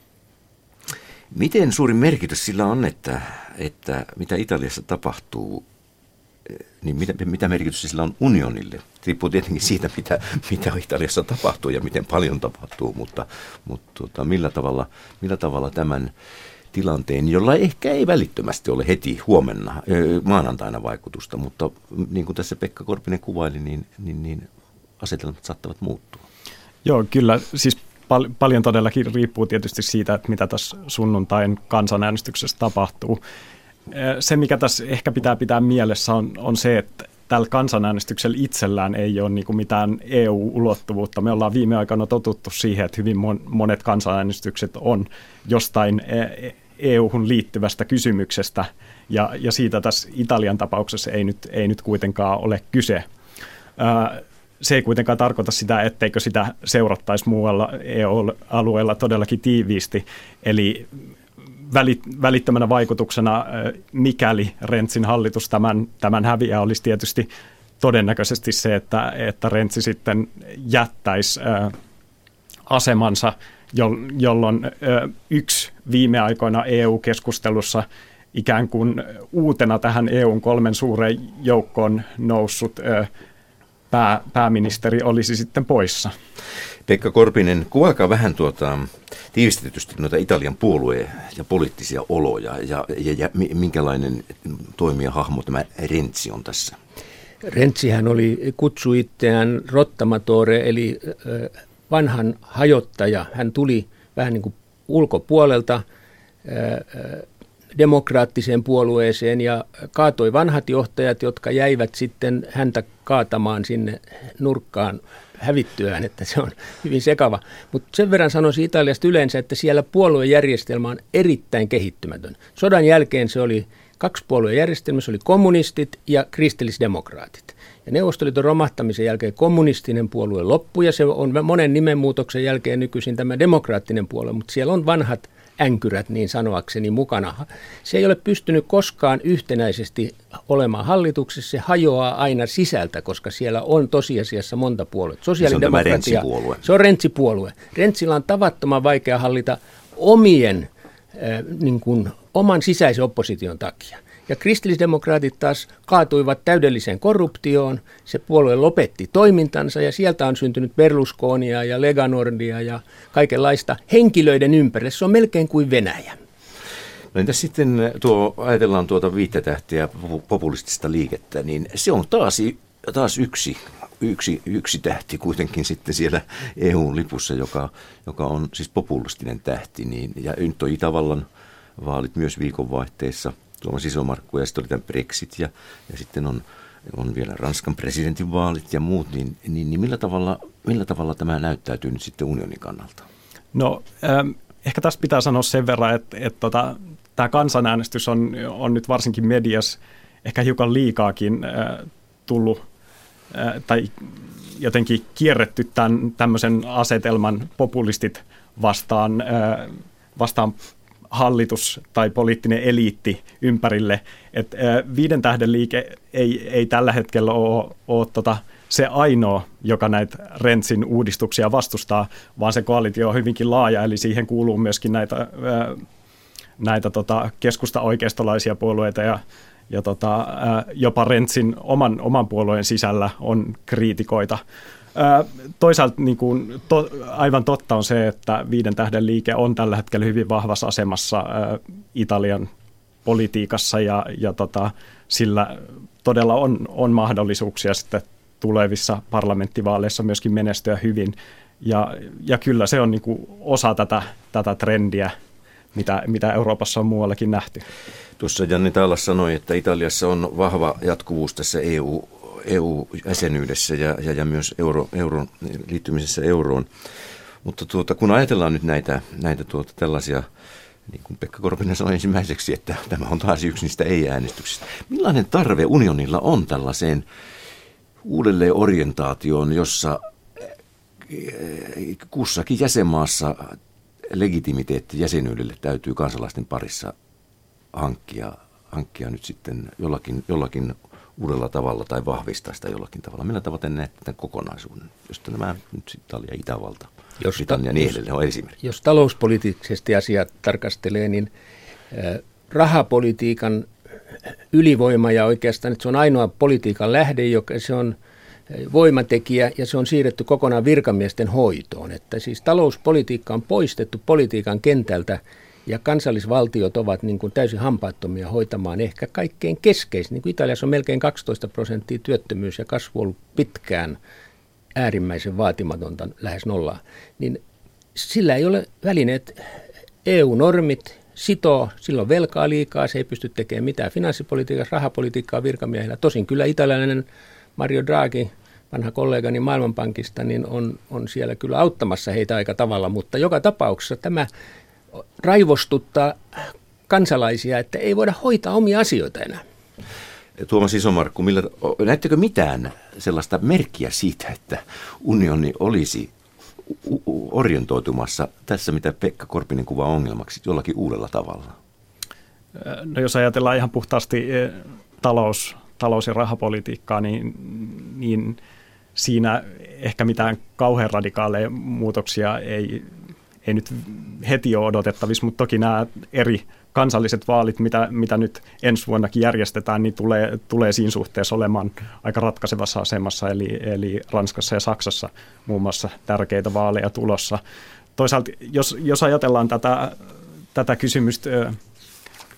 Miten suuri merkitys sillä on, että, että mitä Italiassa tapahtuu, niin mitä, mitä merkitystä sillä on unionille? Riippuu tietenkin siitä, mitä, mitä Italiassa tapahtuu ja miten paljon tapahtuu, mutta, mutta tota, millä, tavalla, millä tavalla tämän tilanteen, jolla ehkä ei välittömästi ole heti huomenna, maanantaina vaikutusta, mutta niin kuin tässä Pekka Korpinen kuvaili, niin, niin, niin asetelmat saattavat muuttua. Joo, kyllä. Siis pal- paljon todellakin riippuu tietysti siitä, että mitä tässä sunnuntain kansanäänestyksessä tapahtuu. Se, mikä tässä ehkä pitää pitää mielessä, on, on se, että tällä kansanäänestyksellä itsellään ei ole niin kuin mitään E U-ulottuvuutta. Me ollaan viime aikoina totuttu siihen, että hyvin monet kansanäänestykset on jostain E U-hun liittyvästä kysymyksestä, ja, ja siitä tässä Italian tapauksessa ei nyt, ei nyt kuitenkaan ole kyse. Se ei kuitenkaan tarkoita sitä, etteikö sitä seurattaisi muualla E U-alueella todellakin tiiviisti, eli välittömänä vaikutuksena, mikäli Renzin hallitus tämän, tämän häviää, olisi tietysti todennäköisesti se, että, että Renzi sitten jättäisi ä, asemansa, jolloin ä, yksi viime aikoina E U-keskustelussa ikään kuin uutena tähän E U:n kolmen suureen joukkoon noussut ä, pää, pääministeri olisi sitten poissa. Pekka Korpinen, kuvaakaa vähän tuota, tiivistetysti noita Italian puolueen ja poliittisia oloja ja, ja, ja minkälainen toimijahahmo tämä Renzi on tässä? Renzihän oli, kutsui itseään rottamatore, eli vanhan hajottaja. Hän tuli vähän niin kuin ulkopuolelta demokraattiseen puolueeseen ja kaatoi vanhat johtajat, jotka jäivät sitten häntä kaatamaan sinne nurkkaan hävittyään, että se on hyvin sekava. Mutta sen verran sanoisin Italiasta yleensä, että siellä puoluejärjestelmä on erittäin kehittymätön. Sodan jälkeen se oli kaksi puoluejärjestelmää, se oli kommunistit ja kristillisdemokraatit. Ja Neuvostoliiton romahtamisen jälkeen kommunistinen puolue loppui ja se on monen nimenmuutoksen jälkeen nykyisin tämä demokraattinen puolue, mutta siellä on vanhat änkyrät niin sanoakseni mukana. Se ei ole pystynyt koskaan yhtenäisesti olemaan hallituksessa, se hajoaa aina sisältä, koska siellä on tosiasiassa monta puoluetta. Sosiaalidemokratia, se on tämä Renzi-puolue. Se on Renzi-puolue. Renzillä on tavattoman vaikea hallita omien, äh, niin kuin, oman sisäisen opposition takia. Ja kristillisdemokraatit taas kaatuivat täydelliseen korruptioon, se puolue lopetti toimintansa ja sieltä on syntynyt Berlusconia ja Lega Nordia ja kaikenlaista henkilöiden ympärille. Se on melkein kuin Venäjä. No entäs sitten tuo, ajatellaan tuota viittätähtiä populistista liikettä, niin se on taas, taas yksi, yksi, yksi tähti kuitenkin sitten siellä E U-lipussa, joka, joka on siis populistinen tähti. Niin, ja nyt on Itävallan vaalit myös viikonvaihteessa. Tuomas Isomarkku ja sitten oli tämä Brexit ja, ja sitten on, on vielä Ranskan presidentinvaalit ja muut, niin, niin, niin millä, tavalla, millä tavalla tämä näyttäytyy nyt sitten unionin kannalta? No ähm, ehkä tästä pitää sanoa sen verran, että, että tota, tämä kansanäänestys on, on nyt varsinkin mediassa ehkä hiukan liikaakin äh, tullut äh, tai jotenkin kierretty tämän tämmöisen asetelman populistit vastaan, äh, vastaan hallitus tai poliittinen eliitti ympärille. Et, ä, viiden tähden liike ei, ei tällä hetkellä ole, ole tota, se ainoa, joka näitä Renzin uudistuksia vastustaa, vaan se koalitio on hyvinkin laaja, eli siihen kuuluu myöskin näitä, ä, näitä tota, keskusta-oikeistolaisia puolueita ja, ja tota, ä, jopa Renzin oman, oman puolueen sisällä on kriitikoita. Toisaalta niin kuin, to, aivan totta on se, että viiden tähden liike on tällä hetkellä hyvin vahvassa asemassa ä, Italian politiikassa ja, ja tota, sillä todella on, on mahdollisuuksia sitten tulevissa parlamenttivaaleissa myöskin menestyä hyvin. Ja, ja kyllä se on niin kuin osa tätä, tätä trendiä, mitä, mitä Euroopassa on muuallakin nähty. Tuossa Janni Taalas sanoi, että Italiassa on vahva jatkuvuus tässä E U E U-jäsenyydessä ja, ja, ja myös euro, euron, liittymisessä euroon. Mutta tuota, kun ajatellaan nyt näitä, näitä tuota, tällaisia, niin kuin Pekka Korpinen sanoi ensimmäiseksi, että tämä on taas yksi niistä ei-äänestyksistä. Millainen tarve unionilla on tällaiseen uudelleen orientaatioon, jossa kussakin jäsenmaassa legitimiteetti jäsenyydelle täytyy kansalaisten parissa hankkia, hankkia nyt sitten jollakin, jollakin uudella tavalla tai vahvistaa sitä jollakin tavalla. Millä tavalla te näette tämän kokonaisuuden, josta nämä nyt Italia, Itävalta, jos Britannia ja niin edelleen on esimerkki? Jos talouspoliittisesti asiat tarkastelee, niin äh, rahapolitiikan ylivoima ja oikeastaan että se on ainoa politiikan lähde, joka se on voimatekijä ja se on siirretty kokonaan virkamiesten hoitoon. Että siis talouspolitiikka on poistettu politiikan kentältä ja kansallisvaltiot ovat niin kuin täysin hampaattomia hoitamaan ehkä kaikkein keskeisin. Niin kuin Italiassa on melkein kaksitoista prosenttia työttömyys ja kasvu ollut pitkään äärimmäisen vaatimatonta, lähes nollaa. Niin sillä ei ole välineet, E U-normit sitoo, silloin velkaa liikaa, se ei pysty tekemään mitään finanssipolitiikassa, rahapolitiikkaa virkamiehillä. Tosin kyllä italialainen Mario Draghi, vanha kollegani Maailmanpankista, niin on, on siellä kyllä auttamassa heitä aika tavalla, mutta joka tapauksessa tämä raivostuttaa kansalaisia, että ei voida hoitaa omia asioita enää. Tuomas Isomarkku, millä, näettekö mitään sellaista merkkiä siitä, että unioni olisi orientoitumassa tässä, mitä Pekka Korpinen kuvaa ongelmaksi, jollakin uudella tavalla? No jos ajatellaan ihan puhtaasti talous, talous- ja rahapolitiikkaa, niin, niin siinä ehkä mitään kauhean radikaaleja muutoksia ei ei nyt heti ole odotettavissa, mutta toki nämä eri kansalliset vaalit, mitä, mitä nyt ensi vuonnakin järjestetään, niin tulee, tulee siinä suhteessa olemaan aika ratkaisevassa asemassa, eli, eli Ranskassa ja Saksassa muun muassa tärkeitä vaaleja tulossa. Toisaalta, jos, jos ajatellaan tätä, tätä kysymystä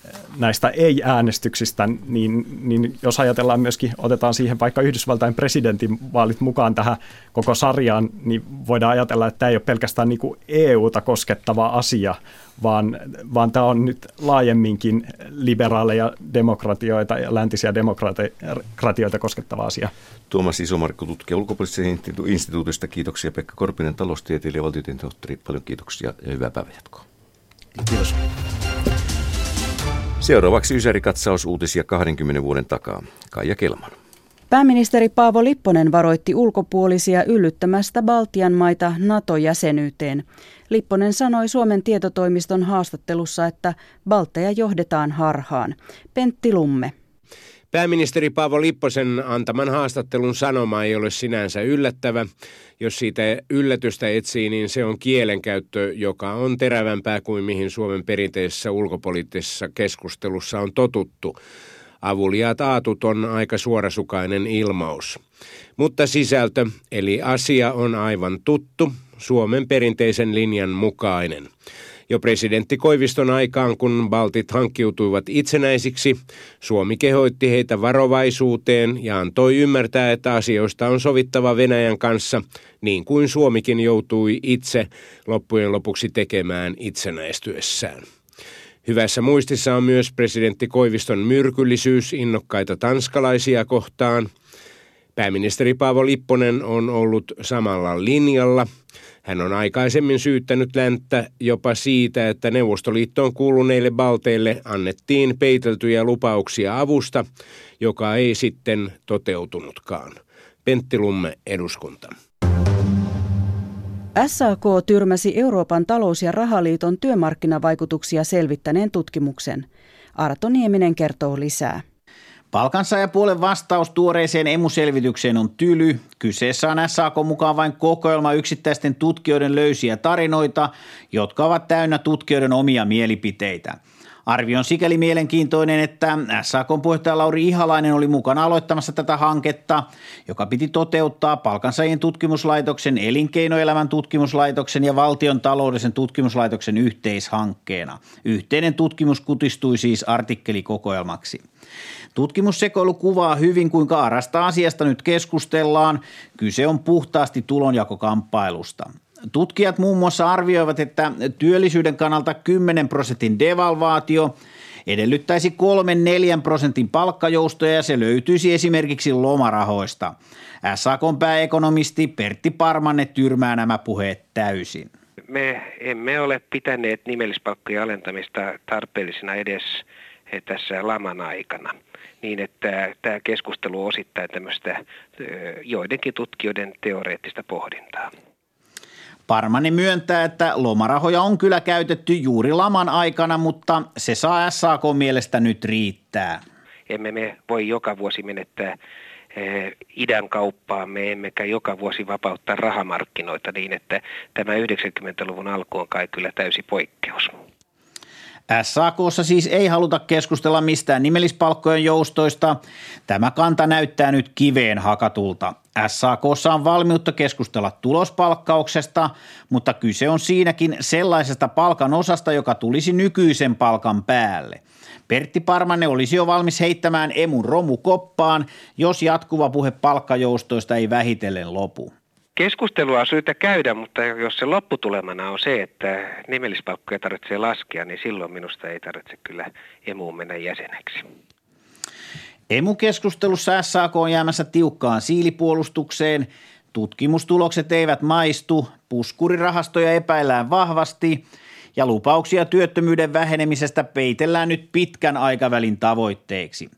näistä ei-äänestyksistä, niin, niin jos ajatellaan myöskin, otetaan siihen vaikka Yhdysvaltain presidentin vaalit mukaan tähän koko sarjaan, niin voidaan ajatella, että tämä ei ole pelkästään niin kuin E U:ta koskettava asia, vaan, vaan tämä on nyt laajemminkin liberaaleja demokratioita ja läntisiä demokratioita koskettava asia. Tuomas Isomarkku, tutkija ulkopoliittisesta instituutista. Kiitoksia. Pekka Korpinen, taloustieteilijä ja valtiotieteen tohtori. Paljon kiitoksia ja hyvää päivänjatkoa. Kiitos. Seuraavaksi Ysäri-katsaus uutisia kahdenkymmenen vuoden takaa. Kaija Kelman. Pääministeri Paavo Lipponen varoitti ulkopuolisia yllyttämästä Baltian maita NATO-jäsenyyteen. Lipponen sanoi Suomen tietotoimiston haastattelussa, että baltteja johdetaan harhaan. Pentti Lumme. Pääministeri Paavo Lipposen antaman haastattelun sanoma ei ole sinänsä yllättävä. Jos siitä yllätystä etsii, niin se on kielenkäyttö, joka on terävämpää kuin mihin Suomen perinteisessä ulkopoliittisessa keskustelussa on totuttu. Avuliaat aatut on aika suorasukainen ilmaus. Mutta sisältö, eli asia on aivan tuttu, Suomen perinteisen linjan mukainen. Jo presidentti Koiviston aikaan, kun baltit hankkiutuivat itsenäisiksi, Suomi kehoitti heitä varovaisuuteen ja antoi ymmärtää, että asioista on sovittava Venäjän kanssa, niin kuin Suomikin joutui itse loppujen lopuksi tekemään itsenäistyessään. Hyvässä muistissa on myös presidentti Koiviston myrkyllisyys innokkaita tanskalaisia kohtaan. Pääministeri Paavo Lipponen on ollut samalla linjalla. Hän on aikaisemmin syyttänyt länttä jopa siitä, että Neuvostoliittoon kuuluneille balteille annettiin peiteltyjä lupauksia avusta, joka ei sitten toteutunutkaan. Pentti Lumme, eduskunta. S A K tyrmäsi Euroopan talous- ja rahaliiton työmarkkinavaikutuksia selvittäneen tutkimuksen. Arto Nieminen kertoo lisää. Palkansaajapuolen vastaus tuoreeseen emuselvitykseen on tyly. Kyseessä on S A K mukaan vain kokoelma yksittäisten tutkijoiden löysiä tarinoita, jotka ovat täynnä tutkijoiden omia mielipiteitä. Arvio on sikäli mielenkiintoinen, että S A K:n puheenjohtaja Lauri Ihalainen oli mukana aloittamassa tätä hanketta, joka piti toteuttaa Palkansaajien tutkimuslaitoksen, Elinkeinoelämän tutkimuslaitoksen ja Valtion taloudellisen tutkimuslaitoksen yhteishankkeena. Yhteinen tutkimus kutistui siis artikkelikokoelmaksi. Tutkimussekoilu kuvaa hyvin, kuinka arasta asiasta nyt keskustellaan. Kyse on puhtaasti tulonjakokamppailusta. Tutkijat muun muassa arvioivat, että työllisyyden kannalta kymmenen prosentin devalvaatio edellyttäisi kolmen neljän prosentin palkkajoustoja ja se löytyisi esimerkiksi lomarahoista. S A K:n pääekonomisti Pertti Parmanne tyrmää nämä puheet täysin. Me emme ole pitäneet nimellispalkkojen alentamista tarpeellisena edes tässä laman aikana. Niin, että tämä keskustelu on osittain tämmöistä joidenkin tutkijoiden teoreettista pohdintaa. Parmanne myöntää, että lomarahoja on kyllä käytetty juuri laman aikana, mutta se saa S A K mielestä nyt riittää. Emme me voi joka vuosi menettää idän kauppaamme, emmekä joka vuosi vapauttaa rahamarkkinoita niin, että tämä yhdeksänkymmentäluvun alku on kai kyllä täysi poikkeus. S A K:ssa siis ei haluta keskustella mistään nimellispalkkojen joustoista. Tämä kanta näyttää nyt kiveen hakatulta. S A K:ssa on valmiutta keskustella tulospalkkauksesta, mutta kyse on siinäkin sellaisesta palkan osasta, joka tulisi nykyisen palkan päälle. Pertti Parmanne olisi jo valmis heittämään emun romukoppaan, jos jatkuva puhe palkkajoustoista ei vähitellen lopu. Keskustelua on syytä käydä, mutta jos se lopputulemana on se, että nimellispalkkoja tarvitsee laskea, niin silloin minusta ei tarvitse kyllä emuun mennä jäseneksi. Emu-keskustelussa S A K on jäämässä tiukkaan siilipuolustukseen. Tutkimustulokset eivät maistu, puskurirahastoja epäillään vahvasti ja lupauksia työttömyyden vähenemisestä peitellään nyt pitkän aikavälin tavoitteeksi.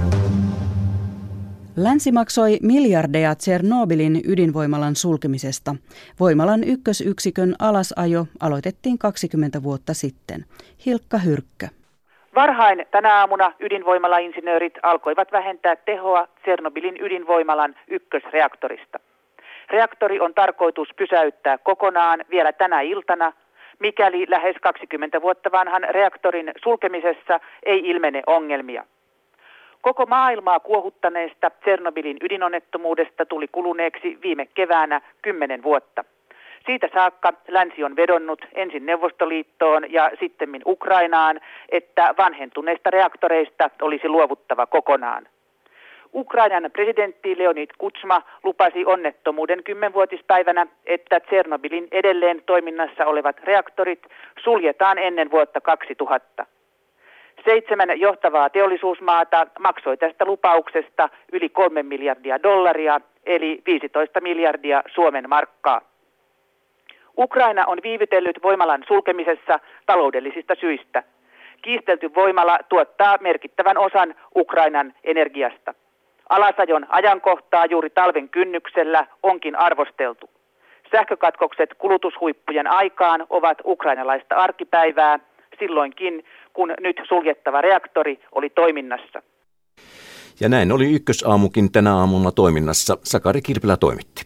Länsi maksoi miljardeja Tšernobylin ydinvoimalan sulkemisesta. Voimalan ykkösyksikön alasajo aloitettiin kaksikymmentä vuotta sitten. Hilkka Hyrkkö. Varhain tänä aamuna ydinvoimalainsinöörit alkoivat vähentää tehoa Tšernobylin ydinvoimalan ykkösreaktorista. Reaktori on tarkoitus pysäyttää kokonaan vielä tänä iltana, mikäli lähes kaksikymmentä vuotta vanhan reaktorin sulkemisessa ei ilmene ongelmia. Koko maailmaa kuohuttaneesta Tšernobylin ydinonnettomuudesta tuli kuluneeksi viime keväänä kymmenen vuotta. Siitä saakka länsi on vedonnut ensin Neuvostoliittoon ja sittemmin Ukrainaan, että vanhentuneista reaktoreista olisi luovuttava kokonaan. Ukrainan presidentti Leonid Kutsma lupasi onnettomuuden kymmenvuotispäivänä, että Tšernobylin edelleen toiminnassa olevat reaktorit suljetaan ennen vuotta kaksituhatta. Seitsemän johtavaa teollisuusmaata maksoi tästä lupauksesta yli kolme miljardia dollaria, eli viisitoista miljardia Suomen markkaa. Ukraina on viivytellyt voimalan sulkemisessa taloudellisista syistä. Kiistelty voimala tuottaa merkittävän osan Ukrainan energiasta. Alasajon ajankohtaa juuri talven kynnyksellä onkin arvosteltu. Sähkökatkokset kulutushuippujen aikaan ovat ukrainalaista arkipäivää, silloinkin kun nyt suljettava reaktori oli toiminnassa. Ja näin oli Ykkösaamukin tänä aamulla toiminnassa. Sakari Kirpilä toimitti.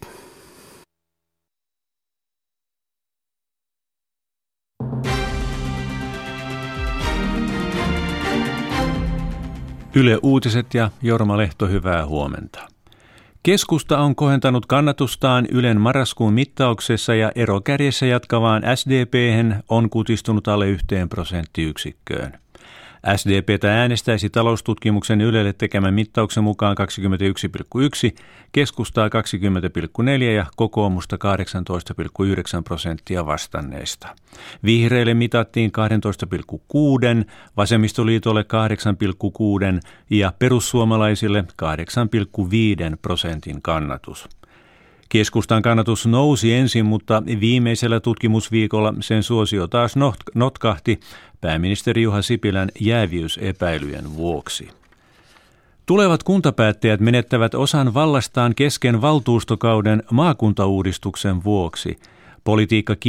Yle Uutiset ja Jorma Lehto, hyvää huomenta. Keskusta on kohentanut kannatustaan Ylen marraskuun mittauksessa ja erokärjessä jatkavaan S D P:hen on kutistunut alle yhteen prosenttiyksikköön. S D P:tä äänestäisi taloustutkimuksen Ylelle tekemän mittauksen mukaan kaksikymmentäyksi pilkku yksi, keskustaa kaksikymmentä pilkku neljä ja kokoomusta kahdeksantoista pilkku yhdeksän prosenttia vastanneista. Vihreille mitattiin kaksitoista pilkku kuusi, vasemmistoliitolle kahdeksan pilkku kuusi ja perussuomalaisille kahdeksan pilkku viisi prosentin kannatus. Keskustan kannatus nousi ensin, mutta viimeisellä tutkimusviikolla sen suosio taas notkahti pääministeri Juha Sipilän jääviysepäilyjen vuoksi. Tulevat kuntapäättäjät menettävät osan vallastaan kesken valtuustokauden maakuntauudistuksen vuoksi. Politiikka